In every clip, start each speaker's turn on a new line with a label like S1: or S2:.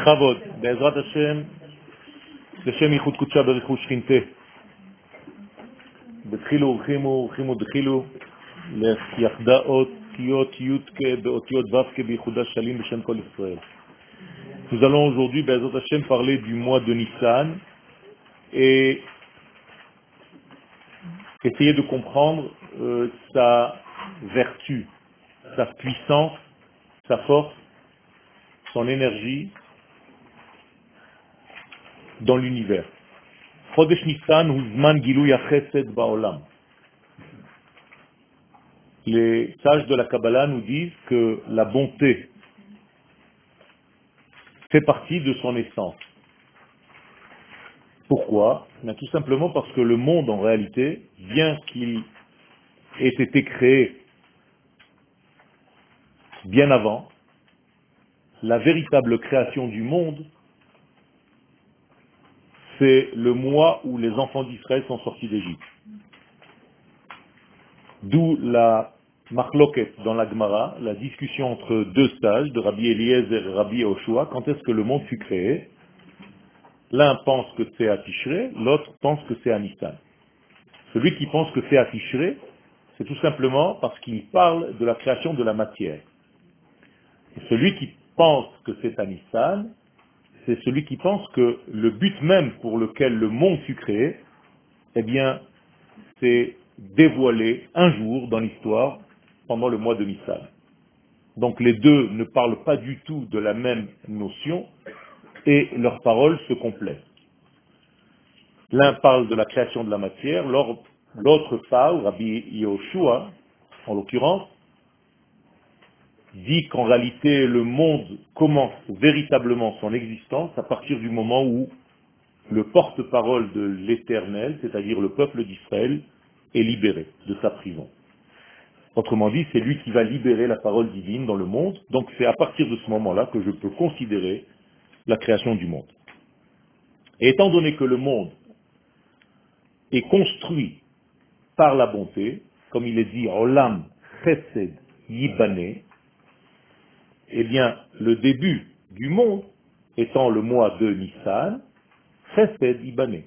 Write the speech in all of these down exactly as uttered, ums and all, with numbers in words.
S1: בכבוד, בעזרת השם, לשם ייחוד קודשה בריחוש שכינתה. בתחילו ורחימו, ורחימו דחילו, ליחדה אותיות י' באותיות ו' בייחודה שלים בשם כל ישראל. Nous allons aujourd'hui, בעזרת השם, parler du mois de Nissan et essayer de comprendre euh, sa vertu, sa puissance, sa force, son énergie dans l'univers. Chodesh Nissan hu zman gilui hachesed ba'olam. Les sages de la Kabbalah nous disent que la bonté fait partie de son essence. Pourquoi? Bien, tout simplement parce que le monde, en réalité, bien qu'il ait été créé bien avant, la véritable création du monde, c'est le mois où les enfants d'Israël sont sortis d'Égypte. D'où la marloquet dans la Gemara, la discussion entre deux sages, de Rabbi Eliezer et Rabbi Yehoshua, quand est-ce que le monde fut créé. L'un pense que c'est à Tishré, l'autre pense que c'est à Nissan. Celui qui pense que c'est à Tishré, c'est tout simplement parce qu'il parle de la création de la matière. Et celui qui pense que c'est à Nissan, c'est celui qui pense que le but même pour lequel le monde fut créé, eh bien, c'est dévoilé un jour dans l'histoire pendant le mois de Nissan. Donc les deux ne parlent pas du tout de la même notion et leurs paroles se complètent. L'un parle de la création de la matière, l'autre parle, Rabbi Yehoshua, en l'occurrence, dit qu'en réalité le monde commence véritablement son existence à partir du moment où le porte-parole de l'Éternel, c'est-à-dire le peuple d'Israël, est libéré de sa prison. Autrement dit, c'est lui qui va libérer la parole divine dans le monde, donc c'est à partir de ce moment-là que je peux considérer la création du monde. Et étant donné que le monde est construit par la bonté, comme il est dit, Olam Chesed Yibane, eh bien, le début du monde étant le mois de Nissan, Chesed Yibane.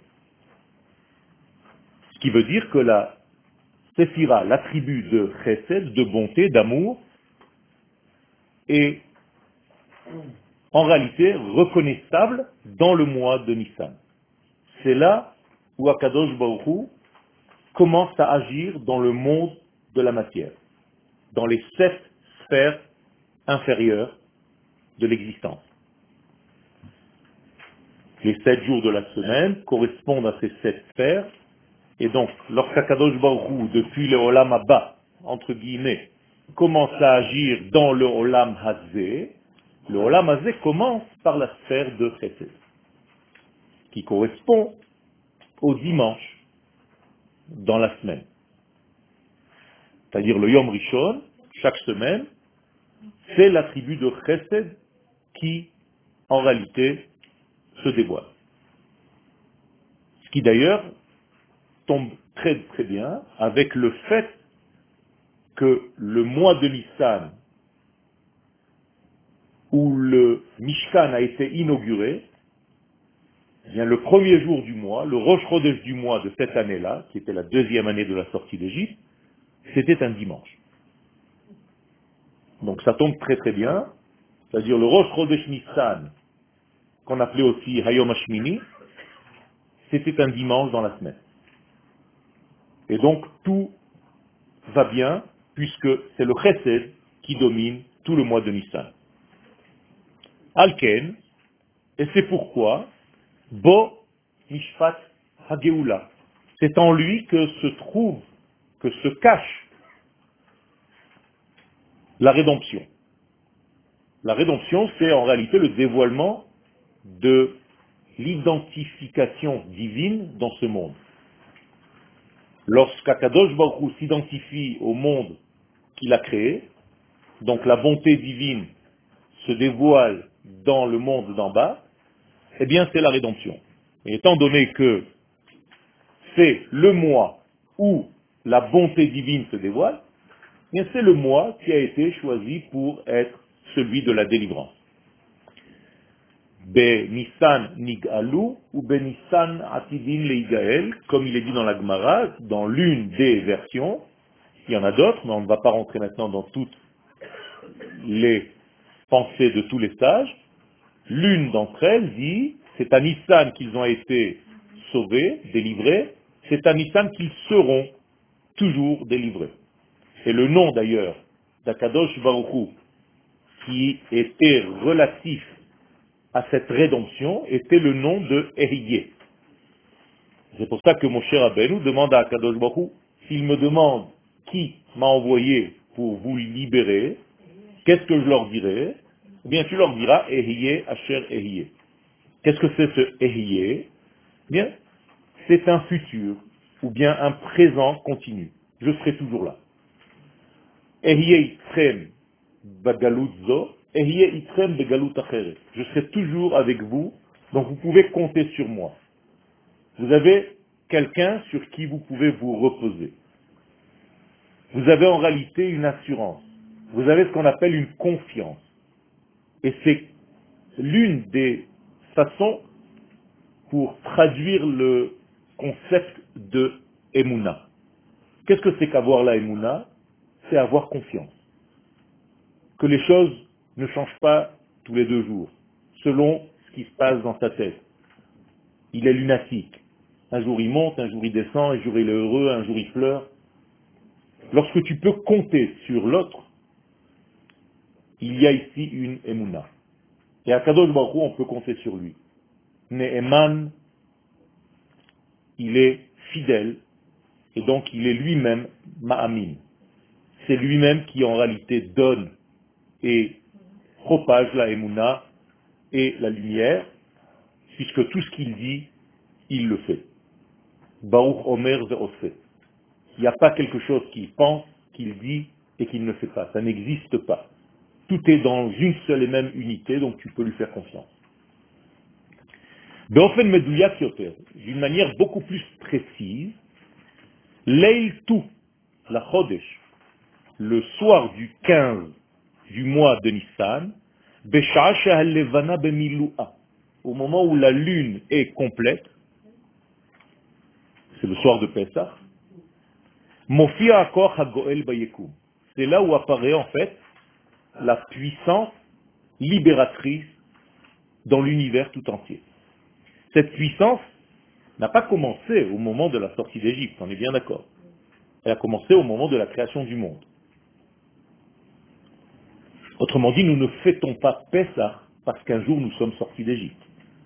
S1: Ce qui veut dire que la Séphira, l'attribut de Chesed, de bonté, d'amour, est en réalité reconnaissable dans le mois de Nissan. C'est là où Akadosh Baruch Hu commence à agir dans le monde de la matière, dans les sept sphères inférieures de l'existence. Les sept jours de la semaine correspondent à ces sept sphères, et donc lorsqu'Akadosh Baruch Hu, depuis le Olam Abba, entre guillemets, commence à agir dans le Olam Hazé, le Olam Hazé commence par la sphère de Chesed, qui correspond au dimanche dans la semaine. C'est-à-dire le Yom Rishon, chaque semaine, c'est l'attribut de Chesed qui, en réalité, se dévoile. Ce qui d'ailleurs tombe très très bien avec le fait que le mois de Nissan, où le Mishkan a été inauguré, eh bien, le premier jour du mois, le Rosh Chodesh du mois de cette année-là, qui était la deuxième année de la sortie d'Égypte, c'était un dimanche. Donc ça tombe très très bien, c'est-à-dire le Rosh Chodesh Nissan, qu'on appelait aussi Hayom Hashmini, c'était un dimanche dans la semaine. Et donc tout va bien, puisque c'est le Chesed qui domine tout le mois de Nissan. Alken, et c'est pourquoi, Bo Mishpat Hageoula, c'est en lui que se trouve, que se cache la rédemption. La rédemption, c'est en réalité le dévoilement de l'identification divine dans ce monde. Lorsqu'Akadosh Baruch Hu s'identifie au monde qu'il a créé, donc la bonté divine se dévoile dans le monde d'en bas, eh bien c'est la rédemption. Et étant donné que c'est le mois où la bonté divine se dévoile, eh bien c'est le mois qui a été choisi pour être celui de la délivrance. Be Nissan Nigalu ou Be Nissan Atidin Leigael, comme il est dit dans la Gemara, dans l'une des versions. Il y en a d'autres, mais on ne va pas rentrer maintenant dans toutes les pensées de tous les sages. L'une d'entre elles dit, c'est à Nissan qu'ils ont été sauvés, délivrés, c'est à Nissan qu'ils seront toujours délivrés. Et le nom d'ailleurs d'Akadosh Baruch Hu, qui était relatif à cette rédemption, était le nom de Ehyeh. C'est pour ça que mon cher Rabbeinu demande à Akadosh Baruch Hu, s'il me demande qui m'a envoyé pour vous libérer, qu'est-ce que je leur dirai? Eh bien, tu leur diras Ehyeh Asher Ehyeh. Qu'est-ce que c'est ce Ehyeh? Eh bien, c'est un futur, ou bien un présent continu. Je serai toujours là. Ehyeh Itrem Bagalut Zo, Ehyeh Itrem Begalut Acheret. Je serai toujours avec vous, donc vous pouvez compter sur moi. Vous avez quelqu'un sur qui vous pouvez vous reposer. Vous avez en réalité une assurance. Vous avez ce qu'on appelle une confiance. Et c'est l'une des façons pour traduire le concept de Emouna. Qu'est-ce que c'est qu'avoir la Emouna? C'est avoir confiance. Que les choses ne changent pas tous les deux jours, selon ce qui se passe dans sa tête. Il est lunatique. Un jour il monte, un jour il descend, un jour il est heureux, un jour il pleure. Lorsque tu peux compter sur l'autre, il y a ici une Emouna. Et à Kadosh Baruch Hu, on peut compter sur lui. Ne'eman, il est fidèle, et donc il est lui-même Ma'amin. C'est lui-même qui en réalité donne et propage la Emouna et la lumière, puisque tout ce qu'il dit, il le fait. Baruch Omer Ve'oseh. Il n'y a pas quelque chose qu'il pense, qu'il dit et qu'il ne fait pas. Ça n'existe pas. Tout est dans une seule et même unité, donc tu peux lui faire confiance. Be'ofen medouyak yoter, d'une manière beaucoup plus précise, Leil tout, la Chodesh, le soir du quinze du mois de Nissan, Besha'a she'halevana bemilu'a, au moment où la lune est complète, c'est le soir de Pessah, Mofia akor hagoel bayekum. C'est là où apparaît en fait la puissance libératrice dans l'univers tout entier. Cette puissance n'a pas commencé au moment de la sortie d'Égypte, on est bien d'accord. Elle a commencé au moment de la création du monde. Autrement dit, nous ne fêtons pas Pessah parce qu'un jour nous sommes sortis d'Égypte.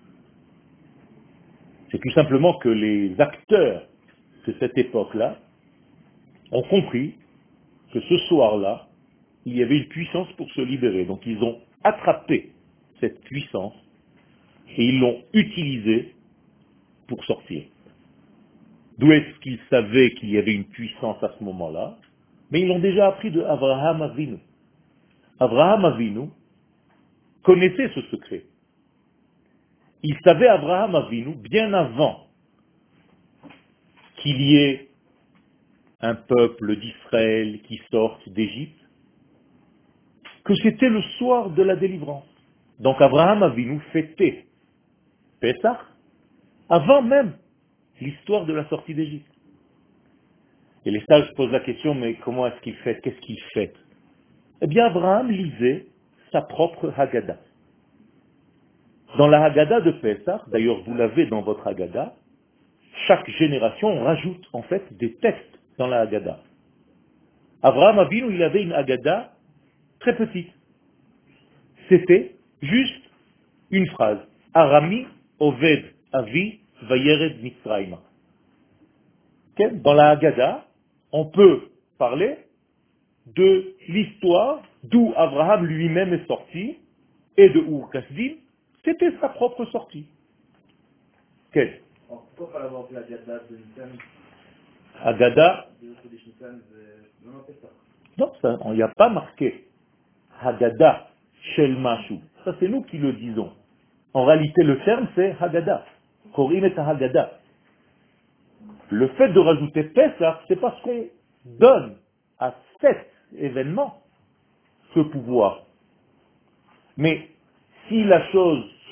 S1: C'est tout simplement que les acteurs de cette époque-là ont compris que ce soir-là, il y avait une puissance pour se libérer. Donc ils ont attrapé cette puissance et ils l'ont utilisée pour sortir. D'où est-ce qu'ils savaient qu'il y avait une puissance à ce moment-là? Mais ils l'ont déjà appris de Abraham Avinu. Abraham Avinu connaissait ce secret. Il savait Abraham Avinu bien avant qu'il y ait un peuple d'Israël qui sorte d'Égypte, que c'était le soir de la délivrance. Donc Abraham Avinu fêtait Pessah avant même l'histoire de la sortie d'Égypte. Et les sages posent la question, mais comment est-ce qu'il fête? Qu'est-ce qu'il fête? Eh bien, Abraham lisait sa propre Haggadah. Dans la Haggadah de Pessah, d'ailleurs vous l'avez dans votre Haggadah, chaque génération rajoute en fait des textes dans la Haggadah. Abraham Avinu, il avait une Haggadah très petite. C'était juste une phrase. Arami Oved Avi Vayered Mitzrayma. Dans la Haggadah, on peut parler de l'histoire d'où Abraham lui-même est sorti et de Ur Kasdim, c'était sa propre sortie. Quel?
S2: Pourquoi pas l'avoir appelé Haggadah de Nissan?
S1: Haggadah?
S2: De Nissan, non, non, c'est ça.
S1: Non, ça, il n'y a pas marqué Haggadah Shel Mashu. Ça, c'est nous qui le disons. En réalité, le terme, c'est Haggadah. Korim et Haggadah. Le fait de rajouter Pessah, c'est parce qu'on donne à cet événement ce pouvoir. Mais si la chose se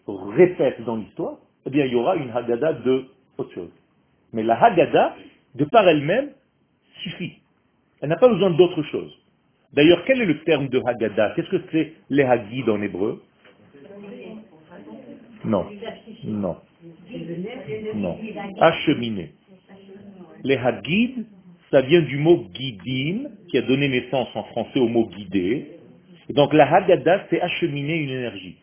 S1: répète dans l'histoire, eh bien il y aura une Haggadah de autre chose. Mais la Haggadah, de par elle-même, suffit. Elle n'a pas besoin d'autre chose. D'ailleurs, quel est le terme de Haggadah? Qu'est-ce que c'est les Haggid en hébreu? Non, non, non. Acheminer. Les Haggid, ça vient du mot guidim, qui a donné naissance en français au mot guider. Et donc la Haggadah, c'est acheminer une énergie.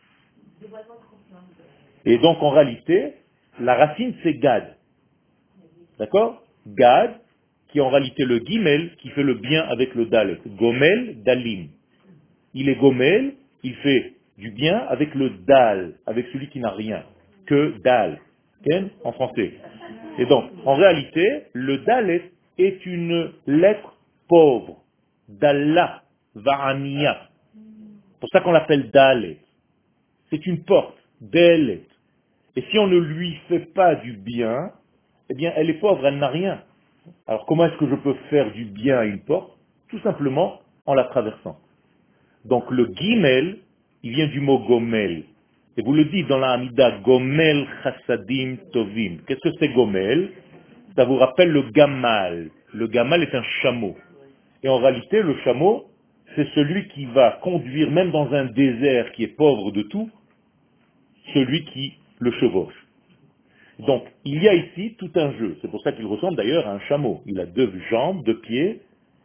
S1: Et donc en réalité, la racine c'est Gad. D'accord? Gad, qui est en réalité le Gimel, qui fait le bien avec le Dalet. Gomel, Dalim. Il est Gomel, il fait du bien avec le Dal, avec celui qui n'a rien. Que Dal. Okay? En français. Et donc, en réalité, le Dalet est une lettre pauvre. Dalla, Va'aniya. C'est pour ça qu'on l'appelle Dalet. C'est une porte. Dalet. Et si on ne lui fait pas du bien, eh bien, elle est pauvre, elle n'a rien. Alors, comment est-ce que je peux faire du bien à une porte? Tout simplement en la traversant. Donc, le Gimel, il vient du mot Gomel. Et vous le dites dans la Hamida, Gomel Chassadim Tovim. Qu'est-ce que c'est Gomel? Ça vous rappelle le Gamal. Le Gamal est un chameau. Et en réalité, le chameau, c'est celui qui va conduire, même dans un désert qui est pauvre de tout, celui qui le chevauche. Donc, il y a ici tout un jeu. C'est pour ça qu'il ressemble d'ailleurs à un chameau. Il a deux jambes, deux pieds,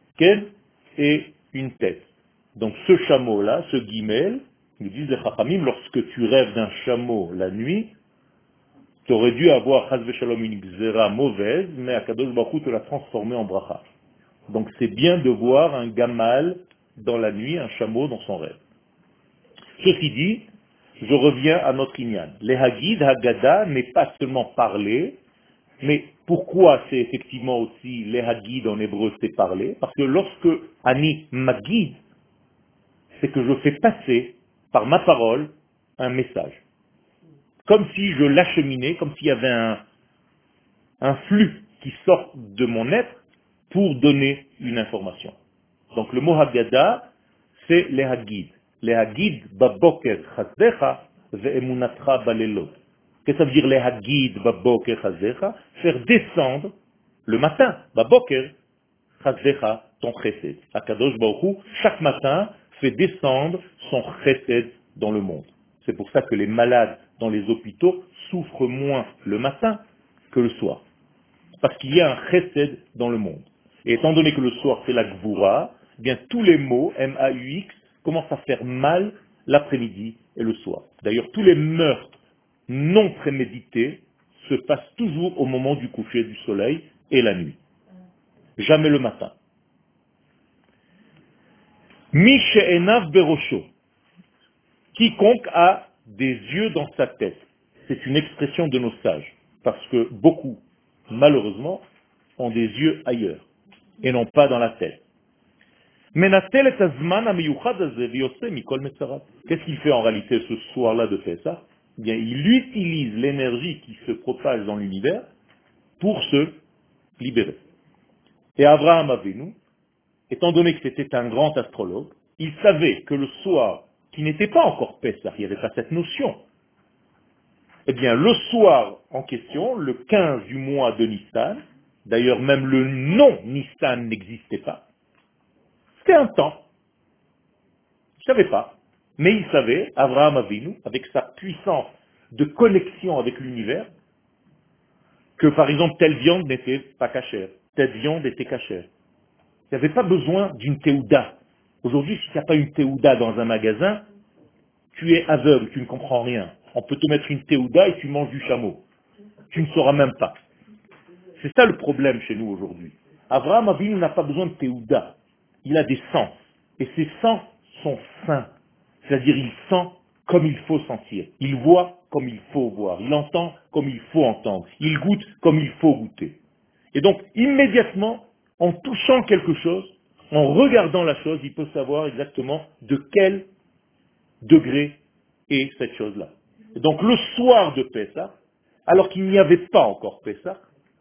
S1: et une tête. Donc, ce chameau-là, ce guimel, nous disent les Chachamim, lorsque tu rêves d'un chameau la nuit, tu aurais dû avoir, chas v'shalom, une xéra mauvaise, mais Akadosh Baruch Hu te l'a transformé en bracha. Donc, c'est bien de voir un gamal dans la nuit, un chameau dans son rêve. Ceci dit, je reviens à notre inyan. Les Hagid, Haggadah n'est pas seulement parler, mais pourquoi c'est effectivement aussi les Hagid en hébreu, c'est parler? Parce que lorsque Ani Magid, c'est que je fais passer par ma parole un message. Comme si je l'acheminais, comme s'il y avait un, un flux qui sort de mon être pour donner une information. Donc le mot Haggadah, c'est les Hagid. Les Hagid baboker chazdecha ve'emunatra balelot. Qu'est-ce que ça veut dire les Hagid baboker chazdecha? Faire descendre le matin, baboker chazdecha, ton chesed. Akadosh Baruch Hu, chaque matin, fait descendre son chesed dans le monde. C'est pour ça que les malades dans les hôpitaux souffrent moins le matin que le soir. Parce qu'il y a un chesed dans le monde. Et étant donné que le soir c'est la gvoura, eh bien tous les mots, M A U X, commencent à faire mal l'après-midi et le soir. D'ailleurs, tous les meurtres non prémédités se passent toujours au moment du coucher du soleil et la nuit. Jamais le matin. Mi she'enav berosho. Quiconque a des yeux dans sa tête. C'est une expression de nos sages. Parce que beaucoup, malheureusement, ont des yeux ailleurs et non pas dans la tête. Qu'est-ce qu'il fait en réalité ce soir-là de Pessah? Eh bien, il utilise l'énergie qui se propage dans l'univers pour se libérer. Et Abraham Avinu, étant donné que c'était un grand astrologue, il savait que le soir, qui n'était pas encore Pessah, il n'y avait pas cette notion, eh bien, le soir en question, le quinze du mois de Nissan, d'ailleurs même le nom Nissan n'existait pas, c'était un temps. Il ne savait pas. Mais il savait, Abraham Avinu, avec sa puissance de connexion avec l'univers, que par exemple telle viande n'était pas cachère, telle viande était cachère. Il n'y avait pas besoin d'une théouda. Aujourd'hui, si tu n'as pas une théouda dans un magasin, tu es aveugle, tu ne comprends rien. On peut te mettre une théouda et tu manges du chameau. Tu ne sauras même pas. C'est ça le problème chez nous aujourd'hui. Abraham Avinu n'a pas besoin de théouda. Il a des sens. Et ces sens sont sains. C'est-à-dire il sent comme il faut sentir. Il voit comme il faut voir. Il entend comme il faut entendre. Il goûte comme il faut goûter. Et donc, immédiatement, en touchant quelque chose, en regardant la chose, il peut savoir exactement de quel degré est cette chose-là. Et donc, le soir de Pessah, alors qu'il n'y avait pas encore Pessah,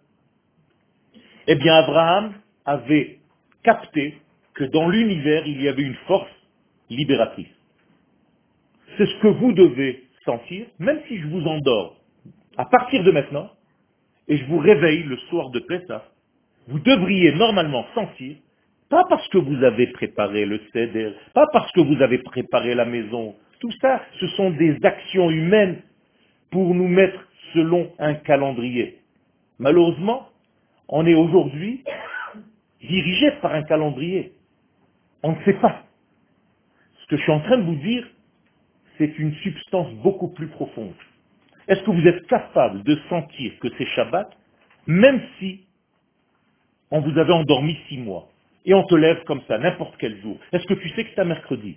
S1: eh bien, Abraham avait capté que dans l'univers, il y avait une force libératrice. C'est ce que vous devez sentir, même si je vous endors, à partir de maintenant, et je vous réveille le soir de Pessah, vous devriez normalement sentir, pas parce que vous avez préparé le seder, pas parce que vous avez préparé la maison, tout ça, ce sont des actions humaines pour nous mettre selon un calendrier. Malheureusement, on est aujourd'hui dirigé par un calendrier. On ne sait pas. Ce que je suis en train de vous dire, c'est une substance beaucoup plus profonde. Est-ce que vous êtes capable de sentir que c'est Shabbat, même si on vous avait endormi six mois, et on te lève comme ça, n'importe quel jour? Est-ce que tu sais que c'est un mercredi?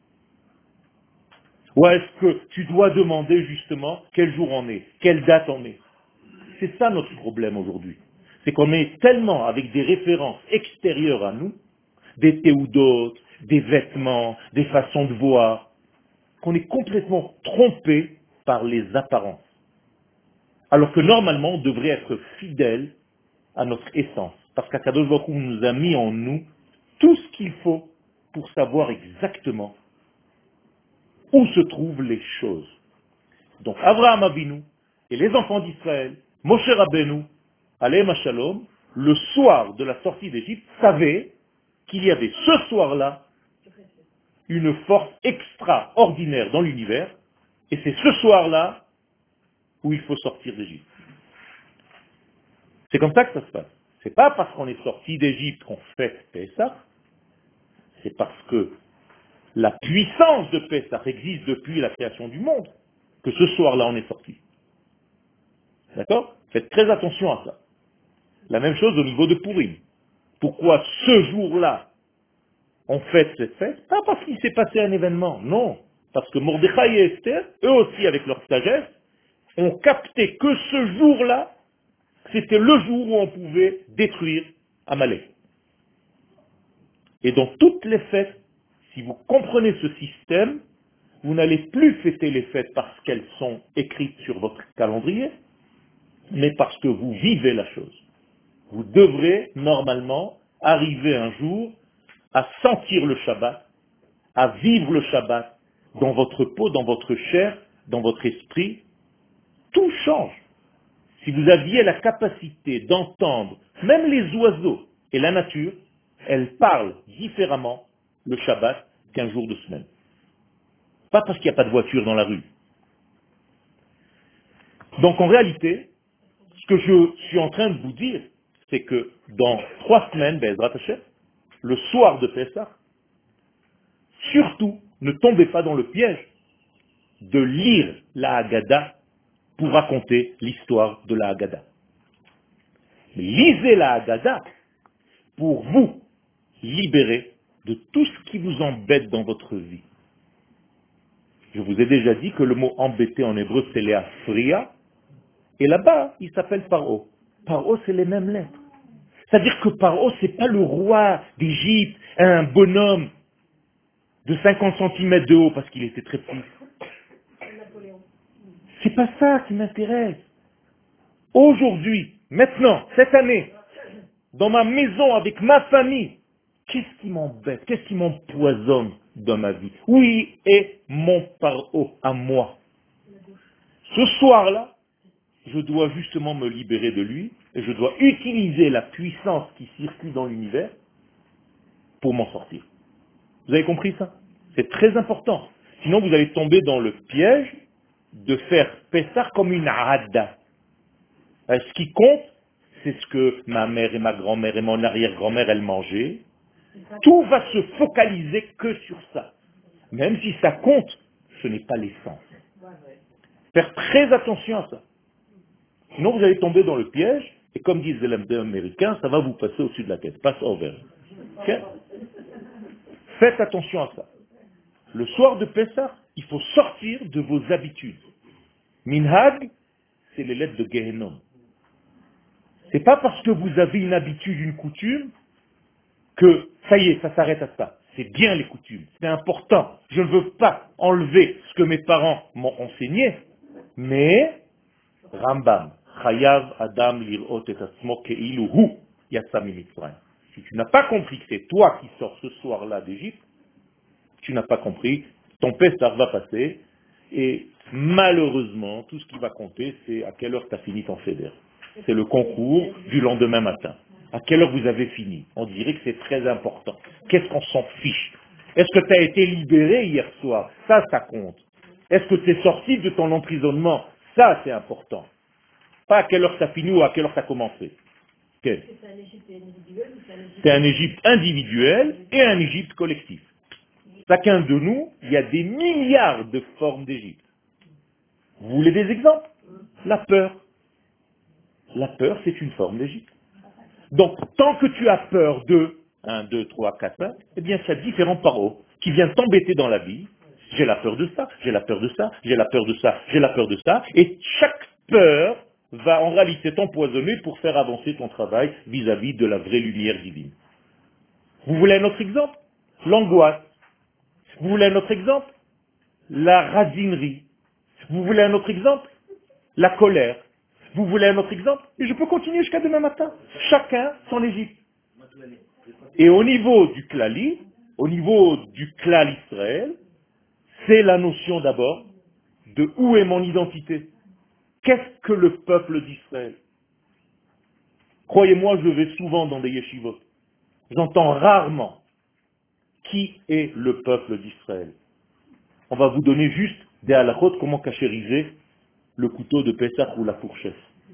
S1: Ou est-ce que tu dois demander justement quel jour on est, quelle date on est? C'est ça notre problème aujourd'hui. C'est qu'on est tellement avec des références extérieures à nous, des théodotes, des vêtements, des façons de voir, qu'on est complètement trompé par les apparences. Alors que normalement, on devrait être fidèle à notre essence. Parce qu'Akadosh Baruch Hu nous a mis en nous tout ce qu'il faut pour savoir exactement où se trouvent les choses. Donc Abraham Avinu et les enfants d'Israël, Moshe Rabbeinu, Aleim Shalom, le soir de la sortie d'Égypte, savaient qu'il y avait ce soir-là une force extraordinaire dans l'univers, et c'est ce soir-là où il faut sortir d'Égypte. C'est comme ça que ça se passe. C'est pas parce qu'on est sorti d'Égypte qu'on fait Pessah, c'est parce que la puissance de Pessah existe depuis la création du monde, que ce soir-là on est sorti. D'accord? Faites très attention à ça. La même chose au niveau de Purim. Pourquoi ce jour-là on fête cette fête? Pas parce qu'il s'est passé un événement, non. Parce que Mordechai et Esther, eux aussi avec leur sagesse, ont capté que ce jour-là, c'était le jour où on pouvait détruire Amalek. Et dans toutes les fêtes, si vous comprenez ce système, vous n'allez plus fêter les fêtes parce qu'elles sont écrites sur votre calendrier, mais parce que vous vivez la chose. Vous devrez normalement arriver un jour à sentir le Shabbat, à vivre le Shabbat dans votre peau, dans votre chair, dans votre esprit. Tout change. Si vous aviez la capacité d'entendre même les oiseaux et la nature, elles parlent différemment le Shabbat qu'un jour de semaine. Pas parce qu'il n'y a pas de voiture dans la rue. Donc en réalité, ce que je suis en train de vous dire, c'est que dans trois semaines, Be'ezrat Hashem, le soir de Pessah, surtout ne tombez pas dans le piège de lire la Haggadah pour raconter l'histoire de la Haggadah. Lisez la Haggadah pour vous libérer de tout ce qui vous embête dans votre vie. Je vous ai déjà dit que le mot embêter en hébreu c'est Léa Fria, et là-bas il s'appelle Paro. Paro c'est les mêmes lettres. C'est-à-dire que Paro c'est pas le roi d'Égypte, un bonhomme de cinquante centimètres de haut parce qu'il était très petit. C'est pas ça qui m'intéresse. Aujourd'hui, maintenant, cette année, dans ma maison, avec ma famille, qu'est-ce qui m'embête, qu'est-ce qui m'empoisonne dans ma vie? Oui, et mon paro à moi. Ce soir-là, je dois justement me libérer de lui, et je dois utiliser la puissance qui circule dans l'univers pour m'en sortir. Vous avez compris ça? C'est très important. Sinon, vous allez tomber dans le piège de faire Pessah comme une hada. Ce qui compte, c'est ce que ma mère et ma grand-mère et mon arrière-grand-mère, elles mangeaient. Tout va se focaliser que sur ça. Même si ça compte, ce n'est pas l'essence. Faire très attention à ça. Sinon, vous allez tomber dans le piège, et comme disent les Américains, ça va vous passer au-dessus de la tête. Pass over. Okay? Faites attention à ça. Le soir de Pessah, il faut sortir de vos habitudes. Minhag, c'est les lettres de Gehenom. C'est pas parce que vous avez une habitude, une coutume, que ça y est, ça s'arrête à ça. C'est bien les coutumes, c'est important. Je ne veux pas enlever ce que mes parents m'ont enseigné, mais Rambam, Chayav Adam lirot et asmo keilu hu yatsa mimitzrayim. Si tu n'as pas compris que c'est toi qui sors ce soir-là d'Égypte, tu n'as pas compris, ton Pessah va passer, Et malheureusement, tout ce qui va compter, c'est à quelle heure tu as fini ton fédère. C'est le concours du lendemain matin. À quelle heure vous avez fini? On dirait que c'est très important. Qu'est-ce qu'on s'en fiche? Est-ce que tu as été libéré hier soir? Ça, ça compte. Est-ce que tu es sorti de ton emprisonnement? Ça, c'est important. Pas à quelle heure tu as fini ou à quelle heure tu as commencé. Okay. C'est un Égypte individuel et un Égypte collectif. Chacun de nous, il y a des milliards de formes d'Égypte. Vous voulez des exemples? La peur. La peur, c'est une forme d'Égypte. Donc, tant que tu as peur de un, deux, trois, quatre, cinq, eh bien, il y a différents paroles qui viennent t'embêter dans la vie. J'ai la peur de ça, j'ai la peur de ça, j'ai la peur de ça, j'ai la peur de ça. Et chaque peur va en réalité t'empoisonner pour faire avancer ton travail vis-à-vis de la vraie lumière divine. Vous voulez un autre exemple? L'angoisse. Vous voulez un autre exemple? La radinerie. Vous voulez un autre exemple? La colère. Vous voulez un autre exemple? Et je peux continuer jusqu'à demain matin. Chacun son Égypte. Et au niveau du klali, au niveau du klal Israël, c'est la notion d'abord de où est mon identité. Qu'est-ce que le peuple d'Israël? Croyez-moi, je vais souvent dans des yeshivot. J'entends rarement qui est le peuple d'Israël. On va vous donner juste des halachot, comment cachériser le couteau de Pessah ou la fourchette.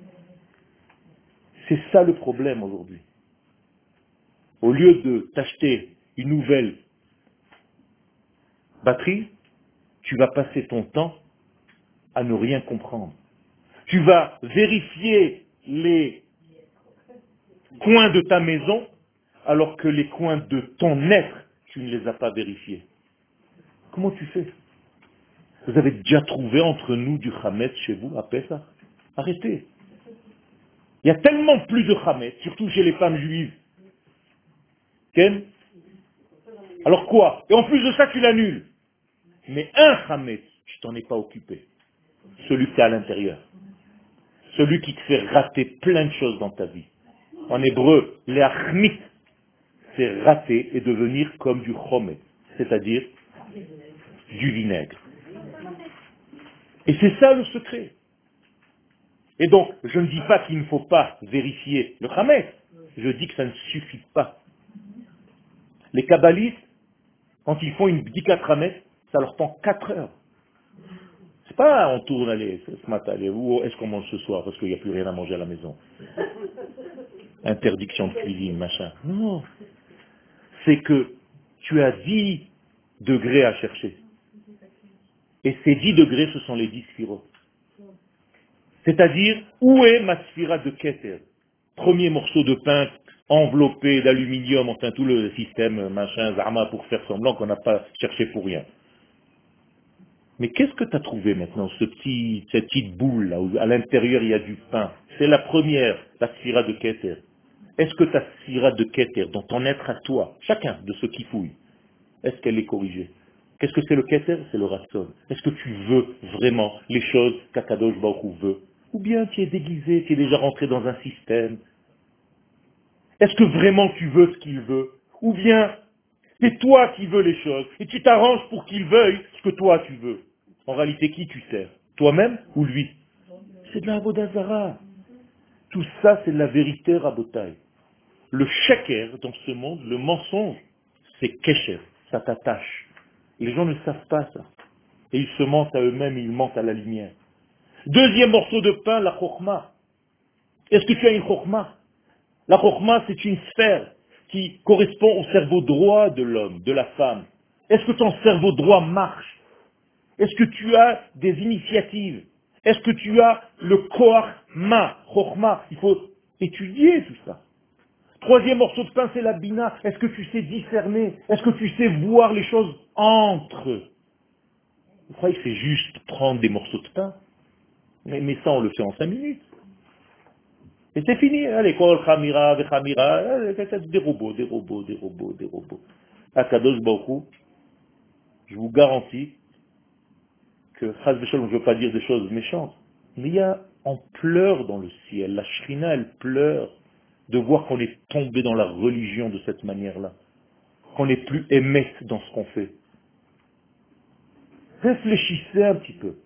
S1: C'est ça le problème aujourd'hui. Au lieu de t'acheter une nouvelle batterie, tu vas passer ton temps à ne rien comprendre. Tu vas vérifier les coins de ta maison alors que les coins de ton être, tu ne les as pas vérifiés. Comment tu fais? Vous avez déjà trouvé entre nous du Hametz chez vous à Pessah? Arrêtez. Il y a tellement plus de Hametz, surtout chez les femmes juives. Ken? Alors quoi? Et en plus de ça, tu l'annules. Mais un Hametz, tu t'en es pas occupé. Celui qui est à l'intérieur. Celui qui te fait rater plein de choses dans ta vie. En hébreu, l'achmit, c'est rater et devenir comme du chomet, c'est-à-dire du vinaigre. Et c'est ça le secret. Et donc, je ne dis pas qu'il ne faut pas vérifier le chametz, je dis que ça ne suffit pas. Les kabbalistes, quand ils font une bdika chametz, ça leur prend quatre heures. C'est pas on tourne, allez, ce matin, allez, ou est-ce qu'on mange ce soir parce qu'il n'y a plus rien à manger à la maison. Interdiction de cuisine, machin. Non. C'est que tu as dix degrés à chercher. Et ces dix degrés, ce sont les dix sphirotes. C'est-à-dire, où est ma sphira de Keter? Premier morceau de pain enveloppé d'aluminium, enfin tout le système, machin, zarma, pour faire semblant qu'on n'a pas cherché pour rien. Mais qu'est-ce que tu as trouvé maintenant, ce petit, cette petite boule là, où à l'intérieur il y a du pain? C'est la première, la sphira de Keter. Est-ce que ta sphira de Keter, dans ton être à toi, chacun de ceux qui fouillent, est-ce qu'elle est corrigée? Qu'est-ce que c'est le Keter? C'est le Ratson. Est-ce que tu veux vraiment les choses qu'Akadosh Baruch Hu veut? Ou bien tu es déguisé, tu es déjà rentré dans un système? Est-ce que vraiment tu veux ce qu'il veut? Ou bien c'est toi qui veux les choses et tu t'arranges pour qu'il veuille ce que toi tu veux? En réalité, qui tu sers? Toi-même ou lui? C'est de la Avodazara. Tout ça, c'est de la vérité rabotaille. Le sheker dans ce monde, le mensonge, c'est kesher, ça t'attache. Les gens ne savent pas ça. Et ils se mentent à eux-mêmes, ils mentent à la lumière. Deuxième morceau de pain, la chokhma. Est-ce que tu as une chokhma? La chokhma, c'est une sphère qui correspond au cerveau droit de l'homme, de la femme. Est-ce que ton cerveau droit marche? Est-ce que tu as des initiatives? Est-ce que tu as le koach ma, chokhma? Il faut étudier tout ça. Troisième morceau de pain, c'est la bina. Est-ce que tu sais discerner? Est-ce que tu sais voir les choses entre eux? Vous croyez que c'est juste prendre des morceaux de pain? Mais, mais ça, on le fait en cinq minutes. Et c'est fini. Allez, kol chamira, vechamira, des robots, des robots, des robots, des robots. Akadosh Baruch Hu, je vous garantis que, chas v'shalom, je ne veux pas dire des choses méchantes, mais il y a, on pleure dans le ciel. La shrina, elle pleure de voir qu'on est tombé dans la religion de cette manière-là. Qu'on n'est plus émette dans ce qu'on fait. Réfléchissez un petit peu.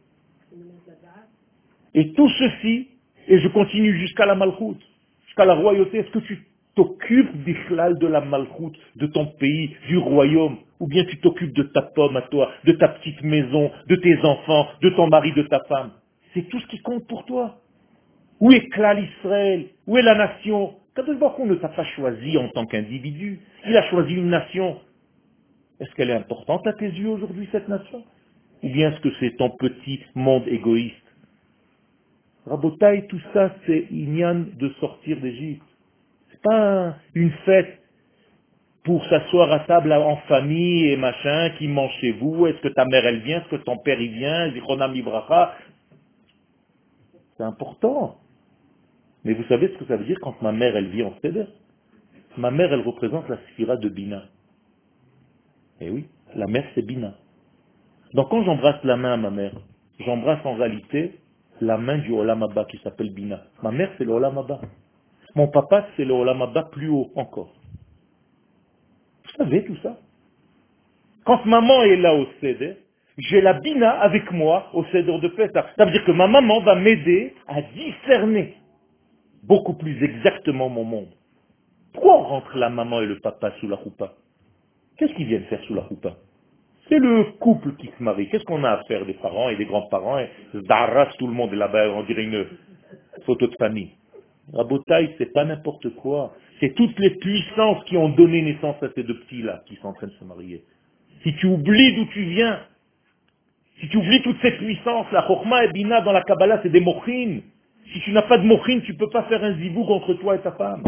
S1: Et tout ceci, et je continue jusqu'à la malchoute, jusqu'à la royauté, est-ce que tu t'occupes d'Ichlal de la malchoute, de ton pays, du royaume, ou bien tu t'occupes de ta pomme à toi, de ta petite maison, de tes enfants, de ton mari, de ta femme? C'est tout ce qui compte pour toi. Où est Klal Israël? Où est la nation? Kadosh Baruch Hu ne t'a pas choisi en tant qu'individu. Il a choisi une nation. Est-ce qu'elle est importante à tes yeux aujourd'hui, cette nation? Ou bien est-ce que c'est ton petit monde égoïste? Rabotaï, tout ça, c'est Inyan de sortir d'Égypte. C'est pas un- une fête pour s'asseoir à table en famille et machin, qui mange chez vous. Est-ce que ta mère, elle vient? Est-ce que ton père, il vient? Zichronam Ibracha. C'est important. Mais vous savez ce que ça veut dire quand ma mère, elle vit en Seder? Ma mère, elle représente la sphira de Bina. Eh oui, la mère, c'est Bina. Donc quand j'embrasse la main à ma mère, j'embrasse en réalité la main du Olam Abba qui s'appelle Bina. Ma mère, c'est le Olam Abba. Mon papa, c'est le Olam Abba plus haut encore. Vous savez tout ça? Quand maman est là au Seder, j'ai la Bina avec moi au Seder de Pessah. Ça veut dire que ma maman va m'aider à discerner beaucoup plus exactement mon monde. Pourquoi on rentre la maman et le papa sous la choupa? Qu'est-ce qu'ils viennent faire sous la choupa? C'est le couple qui se marie. Qu'est-ce qu'on a à faire des parents et des grands-parents? Et Zdaras, tout le monde est là-bas, on dirait une photo de famille. Rabotaï, c'est pas n'importe quoi. C'est toutes les puissances qui ont donné naissance à ces deux petits-là qui sont en train de se marier. Si tu oublies d'où tu viens, si tu oublies toutes ces puissances, la Chokhma et Bina dans la Kabbalah, c'est des mochines. Si tu n'as pas de mochines, tu ne peux pas faire un zibouk entre toi et ta femme.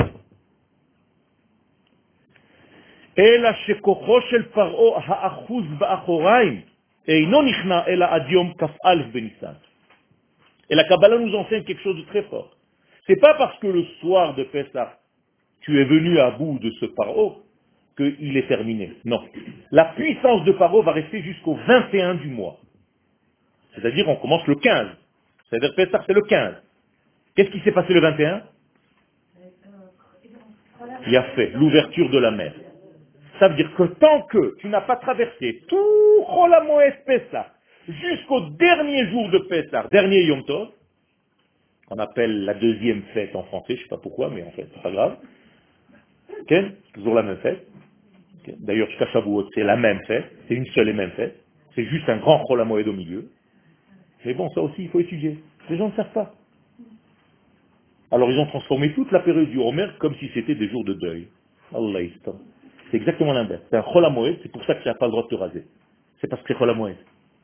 S1: אלא שכוחו של פרעה האחוז באחוריים אינו נכנע אלא עד יום כ"א בניסן. Et la Kabbalah nous enseigne quelque chose de très fort. C'est pas parce que le soir de Pessah, tu es venu à bout de ce Paro qu'il est terminé. Non. La puissance de Paro va rester jusqu'au vingt et un du mois. C'est-à-dire on commence le quinze. C'est-à-dire Pessah c'est le quinze. Qu'est-ce qui s'est passé le vingt et un? Il a fait l'ouverture de la mer. Ça veut dire que tant que tu n'as pas traversé tout Chol HaMoed Pessah jusqu'au dernier jour de Pessah, dernier Yom Tov, qu'on appelle la deuxième fête en français, je ne sais pas pourquoi, mais en fait, c'est pas grave. Okay? Toujours la même fête. Okay? D'ailleurs, jusqu'à Shavuot, c'est la même fête, c'est une seule et même fête. C'est juste un grand Chol HaMoed au milieu. Mais bon, ça aussi, il faut étudier. Les gens ne savent pas. Alors, ils ont transformé toute la période du Homer comme si c'était des jours de deuil. Allah istam. C'est exactement l'inverse. C'est un Chol HaMoed, c'est pour ça que tu n'as pas le droit de te raser. C'est parce que c'est Chol HaMoed.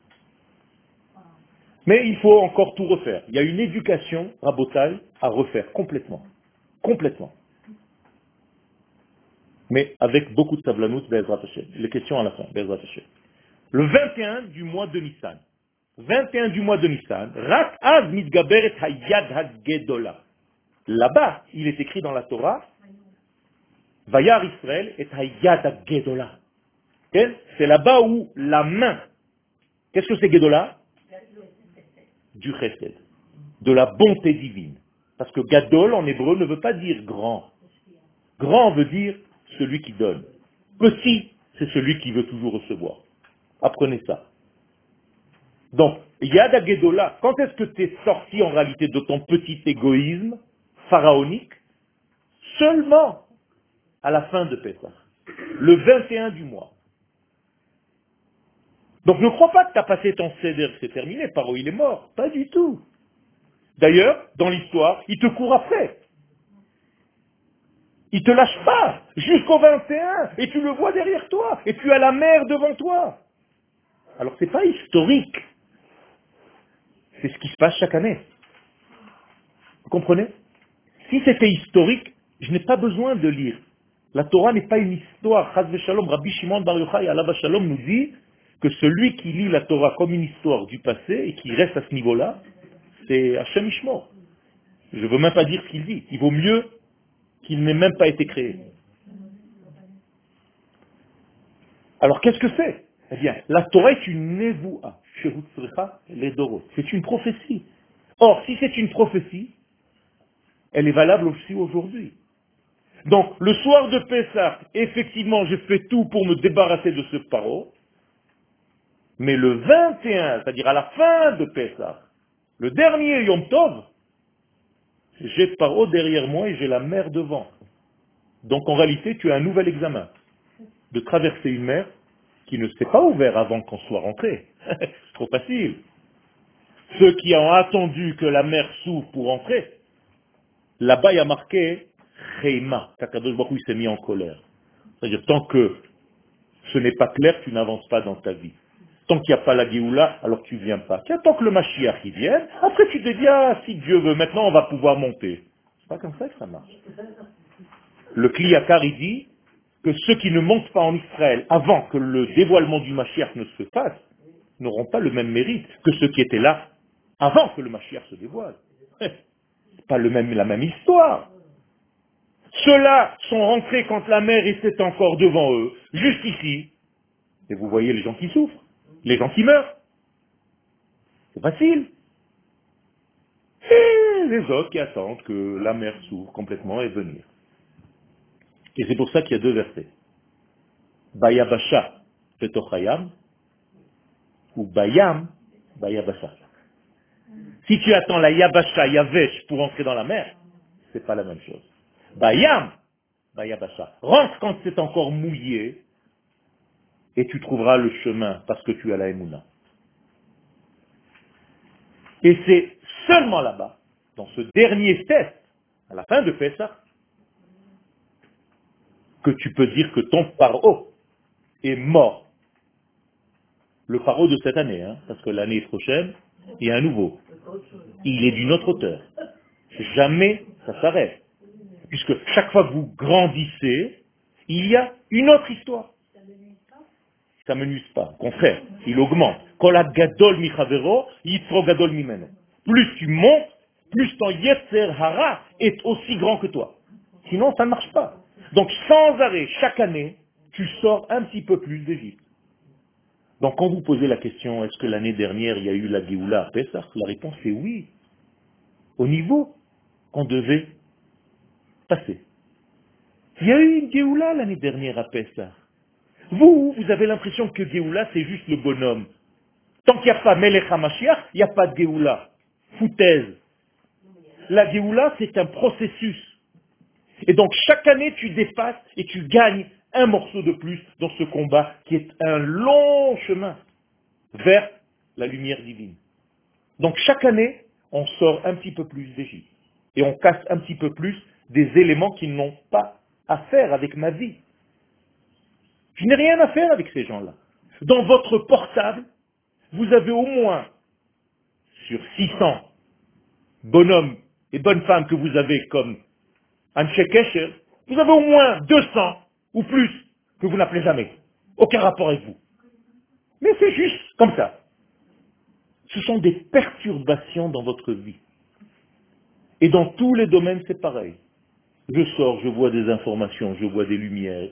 S1: Mais il faut encore tout refaire. Il y a une éducation, rabotaille, à refaire complètement. Complètement. Mais avec beaucoup de tablanout, Be'ezrat Hashem. Les questions à la fin, Be'ezrat Hashem. Le vingt et un du mois de Nissan. vingt et un du mois de Nissan. Rak az mitgaberet hayad hagedola. Là-bas, il est écrit dans la Torah, Vayar Israël et hayad hagedola. C'est là-bas où la main, qu'est-ce que c'est Gedola? Du chesed, de la bonté divine. Parce que Gadol en hébreu ne veut pas dire grand. Grand veut dire celui qui donne. Petit, c'est celui qui veut toujours recevoir. Apprenez ça. Donc, Yad Gedola, quand est-ce que tu es sorti en réalité de ton petit égoïsme pharaonique? Seulement à la fin de Pessah, le vingt et un du mois. Donc ne crois pas que tu as passé ton Seder, c'est terminé, Paro il est mort. Pas du tout. D'ailleurs, dans l'histoire, il te court après. Il te lâche pas jusqu'au vingt et un et tu le vois derrière toi et tu as la mer devant toi. Alors c'est pas historique. C'est ce qui se passe chaque année. Vous comprenez? Si c'était historique, je n'ai pas besoin de lire. La Torah n'est pas une histoire. Chaz v'shalom, Rabbi Shimon Bar Yochai alav shalom nous dit que celui qui lit la Torah comme une histoire du passé et qui reste à ce niveau-là, c'est Hashem Ishmor. Je ne veux même pas dire ce qu'il dit. Il vaut mieux qu'il n'ait même pas été créé. Alors qu'est-ce que c'est? Eh bien, la Torah est une nevoua. C'est une prophétie. Or, si c'est une prophétie, elle est valable aussi aujourd'hui. Donc, le soir de Pessah, effectivement, je fais tout pour me débarrasser de ce paro. Mais le vingt et un, c'est-à-dire à la fin de Pessah, le dernier Yom Tov, j'ai Paro derrière moi et j'ai la mer devant. Donc en réalité, tu as un nouvel examen de traverser une mer qui ne s'est pas ouverte avant qu'on soit rentré. C'est trop facile. Ceux qui ont attendu que la mer s'ouvre pour entrer, là-bas il y a marqué Cheima, qu'Akadosh Baruch Hu s'est mis en colère. C'est-à-dire tant que ce n'est pas clair, tu n'avances pas dans ta vie. Tant qu'il n'y a pas la Géoula, alors tu ne viens pas. Tant que le Mashiach y vienne, après tu te dis, ah, si Dieu veut, maintenant on va pouvoir monter. C'est pas comme ça que ça marche. Le Kliyakar, il dit que ceux qui ne montent pas en Israël avant que le dévoilement du Mashiach ne se fasse, n'auront pas le même mérite que ceux qui étaient là avant que le Mashiach se dévoile. C'est pas le même, la même histoire. Ceux-là sont rentrés quand la mer était encore devant eux, juste ici. Et vous voyez les gens qui souffrent, les gens qui meurent. C'est facile. Et les autres qui attendent que la mer s'ouvre complètement et venir. Et c'est pour ça qu'il y a deux versets. Bayabasha Petochayam ou Bayam Bayabasha. Si tu attends la Yabasha Yavesh pour entrer dans la mer, c'est pas la même chose. Bayam Bayabasha. Rentre quand c'est encore mouillé et tu trouveras le chemin parce que tu as la Emouna. Et c'est seulement là-bas, dans ce dernier test, à la fin de Pessah, que tu peux dire que ton paro est mort. Le paro de cette année, hein, parce que l'année prochaine, il y a un nouveau. Il est d'une autre hauteur. Jamais ça s'arrête. Puisque chaque fois que vous grandissez, il y a une autre histoire. Ça ne menuise pas. Au contraire, il augmente. Kol gadol mi chavero, yitro gadol mimeno. Plus tu montes, plus ton yetzer hara est aussi grand que toi. Sinon, ça ne marche pas. Donc, sans arrêt, chaque année, tu sors un petit peu plus d'Égypte. Donc, quand vous posez la question, est-ce que l'année dernière, il y a eu la Géoula à Pessah? La réponse est oui. Au niveau qu'on devait passer. Il y a eu une Géoula l'année dernière à Pessah. Vous, vous avez l'impression que Géoula, c'est juste le bonhomme. Tant qu'il n'y a pas Melech HaMashiach, il n'y a pas de Géoula. Foutaise. La Géoula, c'est un processus. Et donc, chaque année, tu dépasses et tu gagnes un morceau de plus dans ce combat qui est un long chemin vers la lumière divine. Donc, chaque année, on sort un petit peu plus d'Égypte. Et on casse un petit peu plus des éléments qui n'ont pas à faire avec ma vie. Je n'ai rien à faire avec ces gens-là. Dans votre portable, vous avez au moins, sur six cents bonhommes et bonnes femmes que vous avez comme Anshe Kesher, vous avez au moins deux cents ou plus que vous n'appelez jamais. Aucun rapport avec vous. Mais c'est juste comme ça. Ce sont des perturbations dans votre vie. Et dans tous les domaines, c'est pareil. Je sors, je vois des informations, je vois des lumières.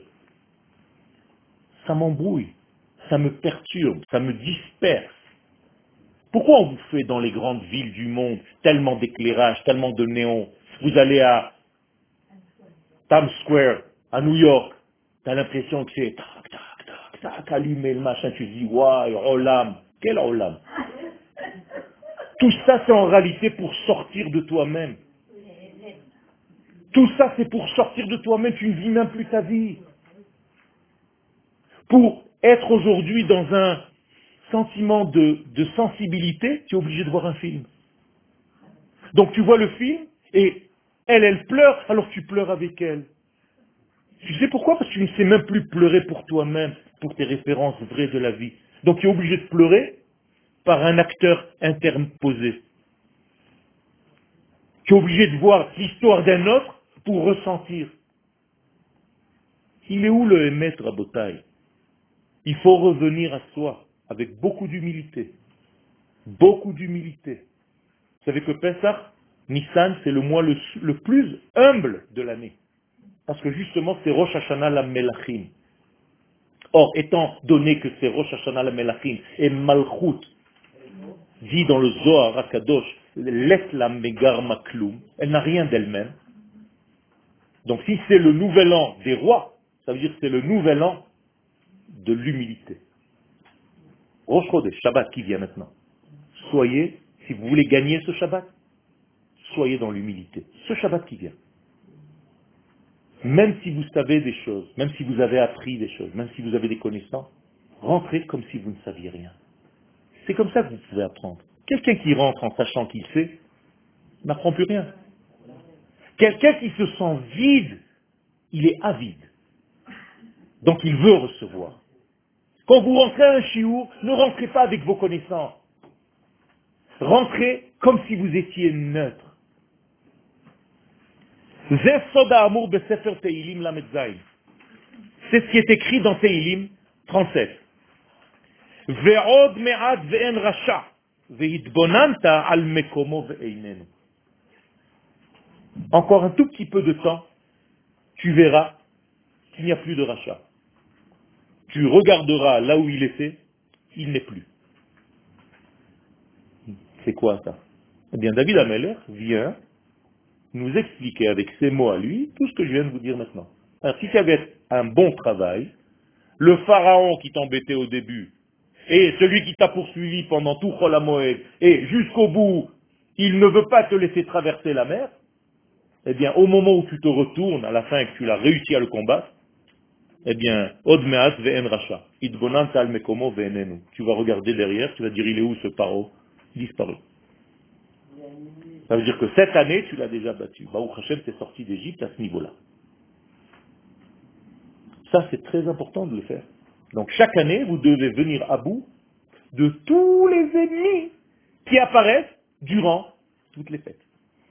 S1: Ça m'embrouille, ça me perturbe, ça me disperse. Pourquoi on vous fait dans les grandes villes du monde tellement d'éclairage, tellement de néons? Vous allez à Times Square, à New York, tu as l'impression que c'est tac, tac, tac, tac, allumé le machin, tu te dis, waouh, Olam, quel Olam? Tout ça, c'est en réalité pour sortir de toi-même. Tout ça, c'est pour sortir de toi-même, tu ne vis même plus ta vie. Pour être aujourd'hui dans un sentiment de, de sensibilité, tu es obligé de voir un film. Donc tu vois le film, et elle, elle pleure, alors tu pleures avec elle. Tu sais pourquoi? Parce que tu ne sais même plus pleurer pour toi-même, pour tes références vraies de la vie. Donc tu es obligé de pleurer par un acteur interposé. Tu es obligé de voir l'histoire d'un autre pour ressentir. Il est où le Emet Rabotai? Il faut revenir à soi avec beaucoup d'humilité. Beaucoup d'humilité. Vous savez que Pesach, Nissan, c'est le mois le, le plus humble de l'année. Parce que justement, c'est Rosh Hashanah la Melachim. Or, étant donné que c'est Rosh Hashanah la Melachim et Malchut, dit dans le Zohar HaKadosh, laisse la Megar Makloum, elle n'a rien d'elle-même. Donc si c'est le nouvel an des rois, ça veut dire que c'est le nouvel an de l'humilité. Rosh Chodesh, Shabbat qui vient maintenant. Soyez, si vous voulez gagner ce Shabbat, soyez dans l'humilité. Ce Shabbat qui vient. Même si vous savez des choses, même si vous avez appris des choses, même si vous avez des connaissances, rentrez comme si vous ne saviez rien. C'est comme ça que vous pouvez apprendre. Quelqu'un qui rentre en sachant qu'il sait, n'apprend plus rien. Quelqu'un qui se sent vide, il est avide. Donc il veut recevoir. Quand vous rentrez à un chiour, ne rentrez pas avec vos connaissances. Rentrez comme si vous étiez neutre. C'est ce qui est écrit dans Teilim trente-sept. Encore un tout petit peu de temps, tu verras qu'il n'y a plus de rachat. Tu regarderas là où il était, il n'est plus. C'est quoi ça? Eh bien, David Ameller vient nous expliquer avec ses mots à lui tout ce que je viens de vous dire maintenant. Alors, si tu avais un bon travail, le pharaon qui t'embêtait au début, et celui qui t'a poursuivi pendant tout Chol HaMoed, et jusqu'au bout, il ne veut pas te laisser traverser la mer, eh bien, au moment où tu te retournes, à la fin que tu l'as réussi à le combattre, eh bien, Od me'at ve'en racha, idbonanta al mekomo ve'enenu. Tu vas regarder derrière, tu vas dire, il est où ce paro? Disparu. Ça veut dire que cette année, tu l'as déjà battu. Baruch Hashem, t'es sorti d'Égypte à ce niveau-là. Ça, c'est très important de le faire. Donc, chaque année, vous devez venir à bout de tous les ennemis qui apparaissent durant toutes les fêtes.